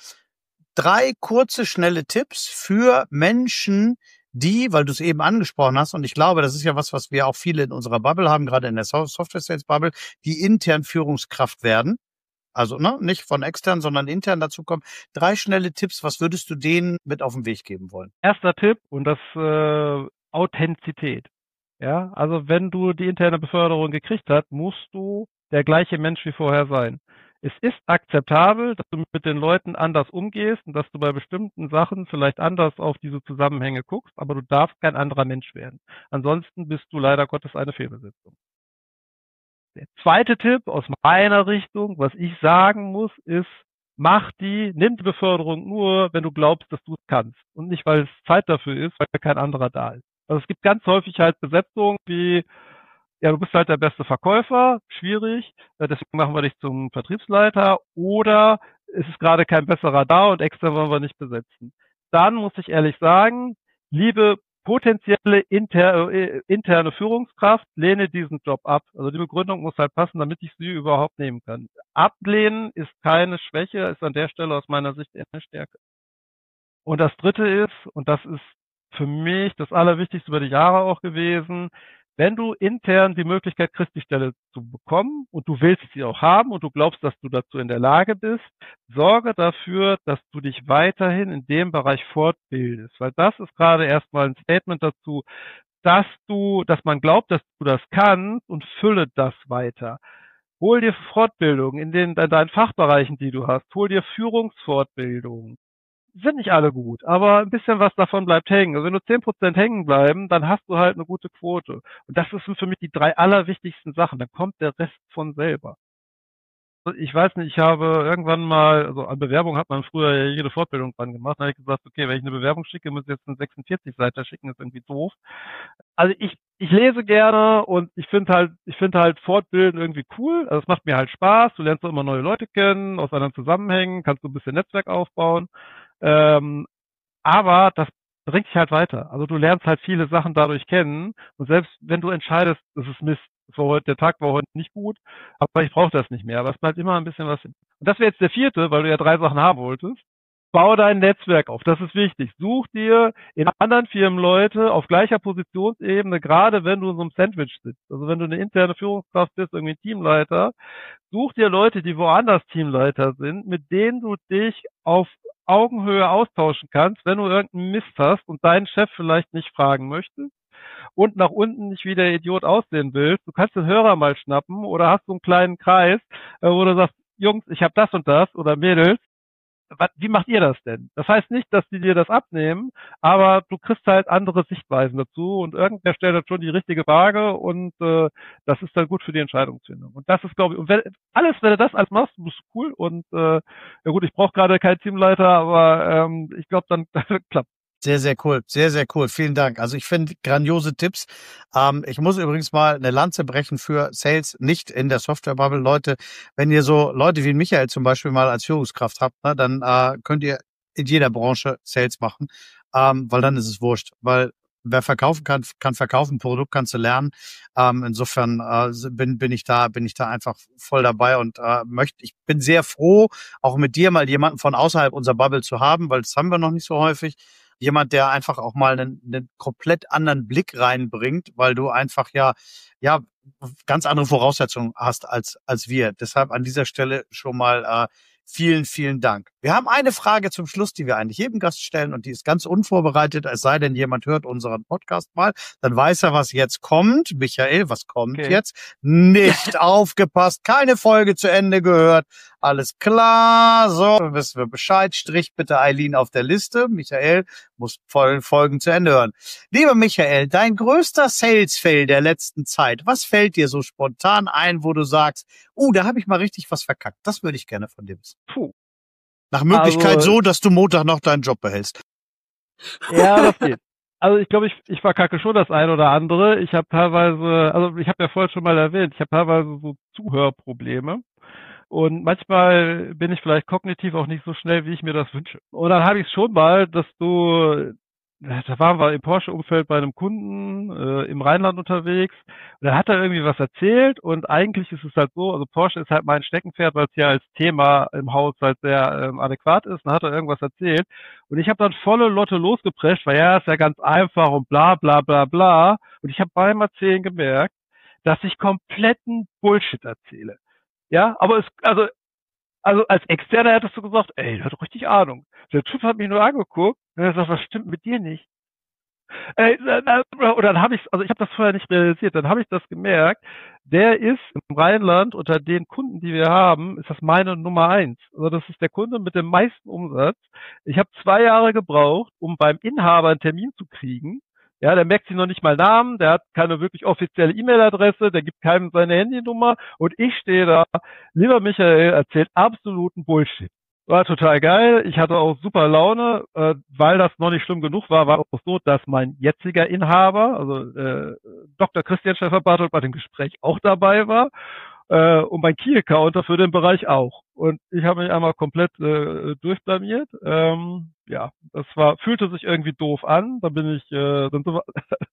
drei kurze, schnelle Tipps für Menschen, die, weil du es eben angesprochen hast, und ich glaube, das ist ja was, was wir auch viele in unserer Bubble haben, gerade in der Software Sales Bubble, die intern Führungskraft werden. Also ne, nicht von extern, sondern intern dazu kommen. Drei schnelle Tipps, was würdest du denen mit auf den Weg geben wollen? Erster Tipp und das äh, Authentizität. Ja, also wenn du die interne Beförderung gekriegt hast, musst du der gleiche Mensch wie vorher sein. Es ist akzeptabel, dass du mit den Leuten anders umgehst und dass du bei bestimmten Sachen vielleicht anders auf diese Zusammenhänge guckst, aber du darfst kein anderer Mensch werden. Ansonsten bist du leider Gottes eine Fehlbesetzung. Der zweite Tipp aus meiner Richtung, was ich sagen muss, ist, mach die, nimm die Beförderung nur, wenn du glaubst, dass du es kannst. Und nicht, weil es Zeit dafür ist, weil kein anderer da ist. Also es gibt ganz häufig halt Besetzungen wie, ja, du bist halt der beste Verkäufer, schwierig, deswegen machen wir dich zum Vertriebsleiter, oder es ist gerade kein besserer da und extern wollen wir nicht besetzen. Dann muss ich ehrlich sagen, liebe potenzielle inter, äh, interne Führungskraft, lehne diesen Job ab. Also die Begründung muss halt passen, damit ich sie überhaupt nehmen kann. Ablehnen ist keine Schwäche, ist an der Stelle aus meiner Sicht eher eine Stärke. Und das Dritte ist, und das ist für mich das Allerwichtigste über die Jahre auch gewesen, wenn du intern die Möglichkeit kriegst, die Stelle zu bekommen und du willst sie auch haben und du glaubst, dass du dazu in der Lage bist, sorge dafür, dass du dich weiterhin in dem Bereich fortbildest, weil das ist gerade erstmal ein Statement dazu, dass du, dass man glaubt, dass du das kannst und fülle das weiter. Hol dir Fortbildung in den in deinen Fachbereichen, die du hast, hol dir Führungsfortbildung. sind nicht alle gut, aber ein bisschen was davon bleibt hängen. Also wenn nur zehn Prozent hängen bleiben, dann hast du halt eine gute Quote. Und das sind für mich die drei allerwichtigsten Sachen. Dann kommt der Rest von selber. Ich weiß nicht, ich habe irgendwann mal, also an Bewerbung hat man früher ja jede Fortbildung dran gemacht. Da habe ich gesagt, okay, wenn ich eine Bewerbung schicke, muss ich jetzt einen sechsundvierzig Seiten schicken, ist irgendwie doof. Also ich, ich lese gerne und ich finde halt, ich finde halt Fortbilden irgendwie cool. Also es macht mir halt Spaß. Du lernst auch immer neue Leute kennen, aus anderen Zusammenhängen, kannst du ein bisschen Netzwerk aufbauen. Ähm, aber das bringt dich halt weiter. Also du lernst halt viele Sachen dadurch kennen. Und selbst wenn du entscheidest, das ist Mist, das war heute, der Tag war heute nicht gut, aber ich brauche das nicht mehr. Aber es bleibt immer ein bisschen was. Und das wäre jetzt der vierte, weil du ja drei Sachen haben wolltest. Bau dein Netzwerk auf. Das ist wichtig. Such dir in anderen Firmen Leute auf gleicher Positionsebene, gerade wenn du in so einem Sandwich sitzt. Also wenn du eine interne Führungskraft bist, irgendwie Teamleiter, such dir Leute, die woanders Teamleiter sind, mit denen du dich auf Augenhöhe austauschen kannst, wenn du irgendeinen Mist hast und deinen Chef vielleicht nicht fragen möchtest und nach unten nicht wie der Idiot aussehen willst. Du kannst den Hörer mal schnappen oder hast so einen kleinen Kreis, wo du sagst, Jungs, ich habe das und das oder Mädels, wie macht ihr das denn? Das heißt nicht, dass die dir das abnehmen, aber du kriegst halt andere Sichtweisen dazu und irgendwer stellt dann schon die richtige Frage und äh, das ist dann gut für die Entscheidungsfindung. Und das ist, glaube ich, und wenn, alles, wenn du das alles machst, bist du cool und äh, ja gut, ich brauche gerade keinen Teamleiter, aber ähm, ich glaube, dann klappt. Sehr, sehr cool. Sehr, sehr cool. Vielen Dank. Also ich finde grandiose Tipps. Ähm, ich muss übrigens mal eine Lanze brechen für Sales, nicht in der Software-Bubble. Leute, wenn ihr so Leute wie Michael zum Beispiel mal als Führungskraft habt, ne, dann äh, könnt ihr in jeder Branche Sales machen, ähm, weil dann ist es wurscht. Weil wer verkaufen kann, kann verkaufen. Produkt kannst du lernen. Ähm, insofern äh, bin, bin ich da, bin ich da einfach voll dabei und äh, möchte. Ich bin sehr froh, auch mit dir mal jemanden von außerhalb unserer Bubble zu haben, weil das haben wir noch nicht so häufig. Jemand, der einfach auch mal einen, einen komplett anderen Blick reinbringt, weil du einfach ja, ja, ganz andere Voraussetzungen hast als, als wir. Deshalb an dieser Stelle schon mal äh, vielen, vielen Dank. Wir haben eine Frage zum Schluss, die wir eigentlich jedem Gast stellen und die ist ganz unvorbereitet. Es sei denn, jemand hört unseren Podcast mal, dann weiß er, was jetzt kommt. Michael, was kommt Okay. jetzt? Nicht aufgepasst, keine Folge zu Ende gehört. Alles klar, so, wissen wir Bescheid. Strich bitte Eileen auf der Liste. Michael muss vollen Folgen zu Ende hören. Lieber Michael, dein größter Sales-Fail der letzten Zeit, was fällt dir so spontan ein, wo du sagst, uh, da habe ich mal richtig was verkackt. Das würde ich gerne von dir wissen. Puh. Nach Möglichkeit Also, so, dass du Montag noch deinen Job behältst. Ja, das geht. Also ich glaube, ich, ich verkacke schon das ein oder andere. Ich habe teilweise, also ich habe ja vorhin schon mal erwähnt, ich habe teilweise so Zuhörprobleme. Und manchmal bin ich vielleicht kognitiv auch nicht so schnell, wie ich mir das wünsche. Und dann habe ich es schon mal, dass du, da waren wir im Porsche-Umfeld bei einem Kunden äh, im Rheinland unterwegs. Und dann hat er irgendwie was erzählt und eigentlich ist es halt so, also Porsche ist halt mein Steckenpferd, weil es ja als Thema im Haus halt sehr ähm, adäquat ist. Dann hat er irgendwas erzählt und ich habe dann volle Lotte losgeprescht, weil ja, ist ja ganz einfach und bla bla bla bla. Und ich habe beim Erzählen gemerkt, dass ich kompletten Bullshit erzähle. Ja, aber es, also, also als Externer hättest du gesagt, ey, der hat doch richtig Ahnung. Der Typ hat mich nur angeguckt und er sagt, was stimmt mit dir nicht? Ey, und dann habe ich, also ich habe das vorher nicht realisiert, dann habe ich das gemerkt, der ist im Rheinland unter den Kunden, die wir haben, ist das meine Nummer eins. Also das ist der Kunde mit dem meisten Umsatz. Ich habe zwei Jahre gebraucht, um beim Inhaber einen Termin zu kriegen. Ja, der merkt sich noch nicht mal Namen, der hat keine wirklich offizielle E-Mail-Adresse, der gibt keinem seine Handynummer und ich stehe da, lieber Michael, erzählt absoluten Bullshit. War total geil, ich hatte auch super Laune, äh, weil das noch nicht schlimm genug war, war auch so, dass mein jetziger Inhaber, also äh, Doktor Christian Schäfer-Bartelt bei dem Gespräch auch dabei war äh, und mein Key-Accounter für den Bereich auch. Und ich habe mich einmal komplett äh, durchblamiert. Ähm, ja, das war, fühlte sich irgendwie doof an. Da bin ich, äh, dann so,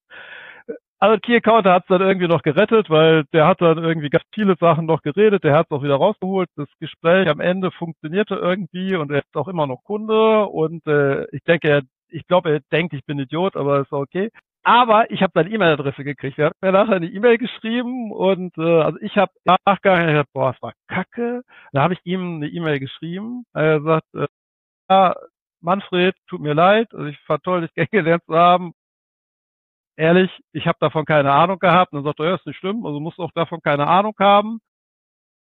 also Key Accounter hat es dann irgendwie noch gerettet, weil der hat dann irgendwie ganz viele Sachen noch geredet, der hat es auch wieder rausgeholt. Das Gespräch am Ende funktionierte irgendwie und er ist auch immer noch Kunde und äh, ich denke, er, ich glaube, er denkt, ich bin Idiot, aber ist okay. Aber ich habe seine E-Mail-Adresse gekriegt. Er hat mir nachher eine E-Mail geschrieben und äh, also ich habe im Nachgang gedacht, boah, das war kacke. Dann habe ich ihm eine E-Mail geschrieben. Er sagt, äh, ja, Manfred, tut mir leid, also ich fand toll, dich kennengelernt zu haben. Ehrlich, ich habe davon keine Ahnung gehabt. Und dann sagt er, ja, ist nicht schlimm, also musst du auch davon keine Ahnung haben.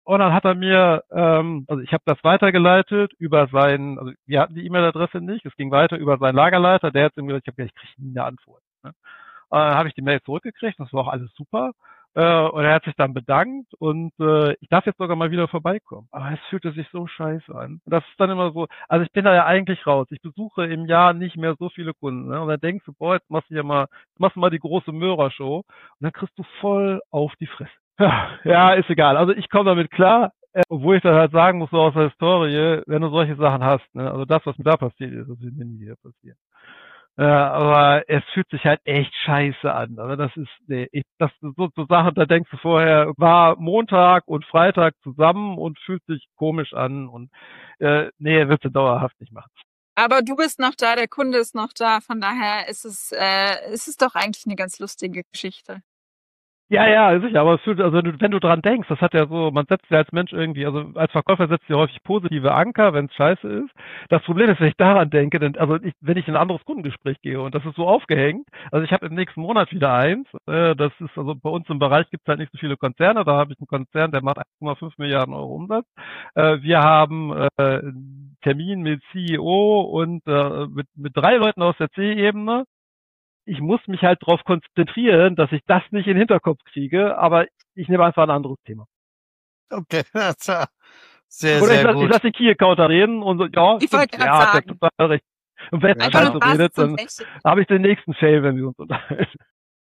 Und dann hat er mir, ähm, also ich habe das weitergeleitet über seinen, also wir hatten die E-Mail-Adresse nicht, es ging weiter über seinen Lagerleiter, der hat ihm gesagt, ich habe gesagt, ich kriege nie eine Antwort. Ne? Und dann habe ich die Mail zurückgekriegt, das war auch alles super. Äh, und er hat sich dann bedankt und äh, ich darf jetzt sogar mal wieder vorbeikommen. Aber es fühlte sich so scheiße an. Und das ist dann immer so, also ich bin da ja eigentlich raus. Ich besuche im Jahr nicht mehr so viele Kunden. Ne? Und dann denkst du, boah, jetzt machst du ja mal, jetzt machst du mal die große Möhrer-Show und dann kriegst du voll auf die Fresse. Ja, ja, ist egal. Also ich komme damit klar, äh, obwohl ich dann halt sagen muss, so aus der Historie, wenn du solche Sachen hast, ne? Also das, was mir da passiert ist, das wird mir nie wieder passieren. Ja, aber es fühlt sich halt echt scheiße an. Also das ist, nee, ich, das sind so, so Sachen, da denkst du vorher, war Montag und Freitag zusammen und fühlt sich komisch an und äh, nee, willst du dauerhaft nicht machen. Aber du bist noch da, der Kunde ist noch da, von daher ist es, äh, ist es doch eigentlich eine ganz lustige Geschichte. Ja, ja, sicher, aber es fühlt, also wenn du, wenn du dran denkst, das hat ja so, man setzt ja als Mensch irgendwie, also als Verkäufer setzt ja häufig positive Anker, wenn es scheiße ist. Das Problem ist, wenn ich daran denke, denn, also ich, wenn ich in ein anderes Kundengespräch gehe und das ist so aufgehängt, also ich habe im nächsten Monat wieder eins, äh, das ist, also bei uns im Bereich gibt es halt nicht so viele Konzerne, da habe ich einen Konzern, der macht eins Komma fünf Milliarden Euro Umsatz. Äh, wir haben äh, einen Termin mit C E O und äh, mit, mit drei Leuten aus der C-Ebene. Ich muss mich halt darauf konzentrieren, dass ich das nicht in den Hinterkopf kriege, aber ich nehme einfach ein anderes Thema. Okay, sehr, sehr, Oder ich sehr lasse gut. lass die Key-Accounter reden und so, ja, Ich stimmt, wollte gerade ja, sagen. hat total recht. Und wenn er Einfach scheiße nur Basis redet, zum dann Recht. habe ich den nächsten Fail, wenn wir uns unterhalten.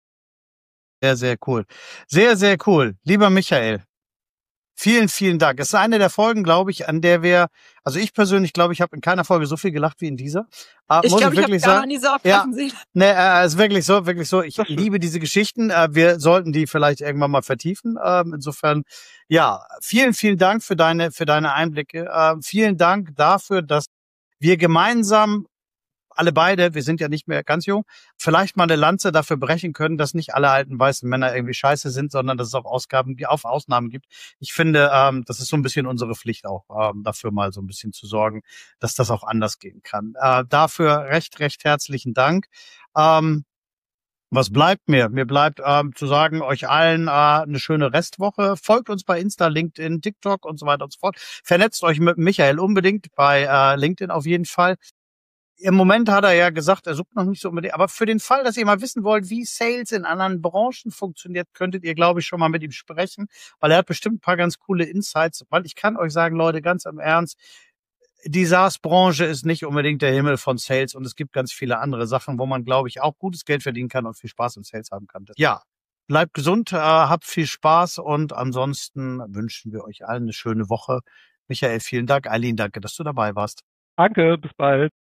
Sehr, sehr cool. Sehr, sehr cool. Lieber Michael, vielen, vielen Dank. Es ist eine der Folgen, glaube ich, an der wir, also ich persönlich glaube, ich habe in keiner Folge so viel gelacht wie in dieser. Äh, Ich muss glaube, ich ich habe wirklich gar noch sagen. nie so oft Ja. lachen sehen. Nee, äh, ist wirklich so, wirklich so. Ich Das stimmt. liebe diese Geschichten. Äh, wir sollten die vielleicht irgendwann mal vertiefen. Ähm, insofern, ja, vielen, vielen Dank für deine, für deine Einblicke. Äh, vielen Dank dafür, dass wir gemeinsam, alle beide, wir sind ja nicht mehr ganz jung, vielleicht mal eine Lanze dafür brechen können, dass nicht alle alten weißen Männer irgendwie scheiße sind, sondern dass es auch Ausgaben, die auf Ausnahmen gibt. Ich finde, ähm, das ist so ein bisschen unsere Pflicht auch, ähm, dafür mal so ein bisschen zu sorgen, dass das auch anders gehen kann. Äh, dafür recht, recht herzlichen Dank. Ähm, was bleibt mir? Mir bleibt ähm, zu sagen, euch allen äh, eine schöne Restwoche. Folgt uns bei Insta, LinkedIn, TikTok und so weiter und so fort. Vernetzt euch mit Michael unbedingt bei äh, LinkedIn auf jeden Fall. Im Moment hat er ja gesagt, er sucht noch nicht so unbedingt. Aber für den Fall, dass ihr mal wissen wollt, wie Sales in anderen Branchen funktioniert, könntet ihr, glaube ich, schon mal mit ihm sprechen, weil er hat bestimmt ein paar ganz coole Insights. Weil ich kann euch sagen, Leute, ganz im Ernst, die SaaS-Branche ist nicht unbedingt der Himmel von Sales und es gibt ganz viele andere Sachen, wo man, glaube ich, auch gutes Geld verdienen kann und viel Spaß im Sales haben kann. Ja, bleibt gesund, äh, habt viel Spaß und ansonsten wünschen wir euch allen eine schöne Woche. Michael, vielen Dank. Eileen, danke, dass du dabei warst. Danke, bis bald.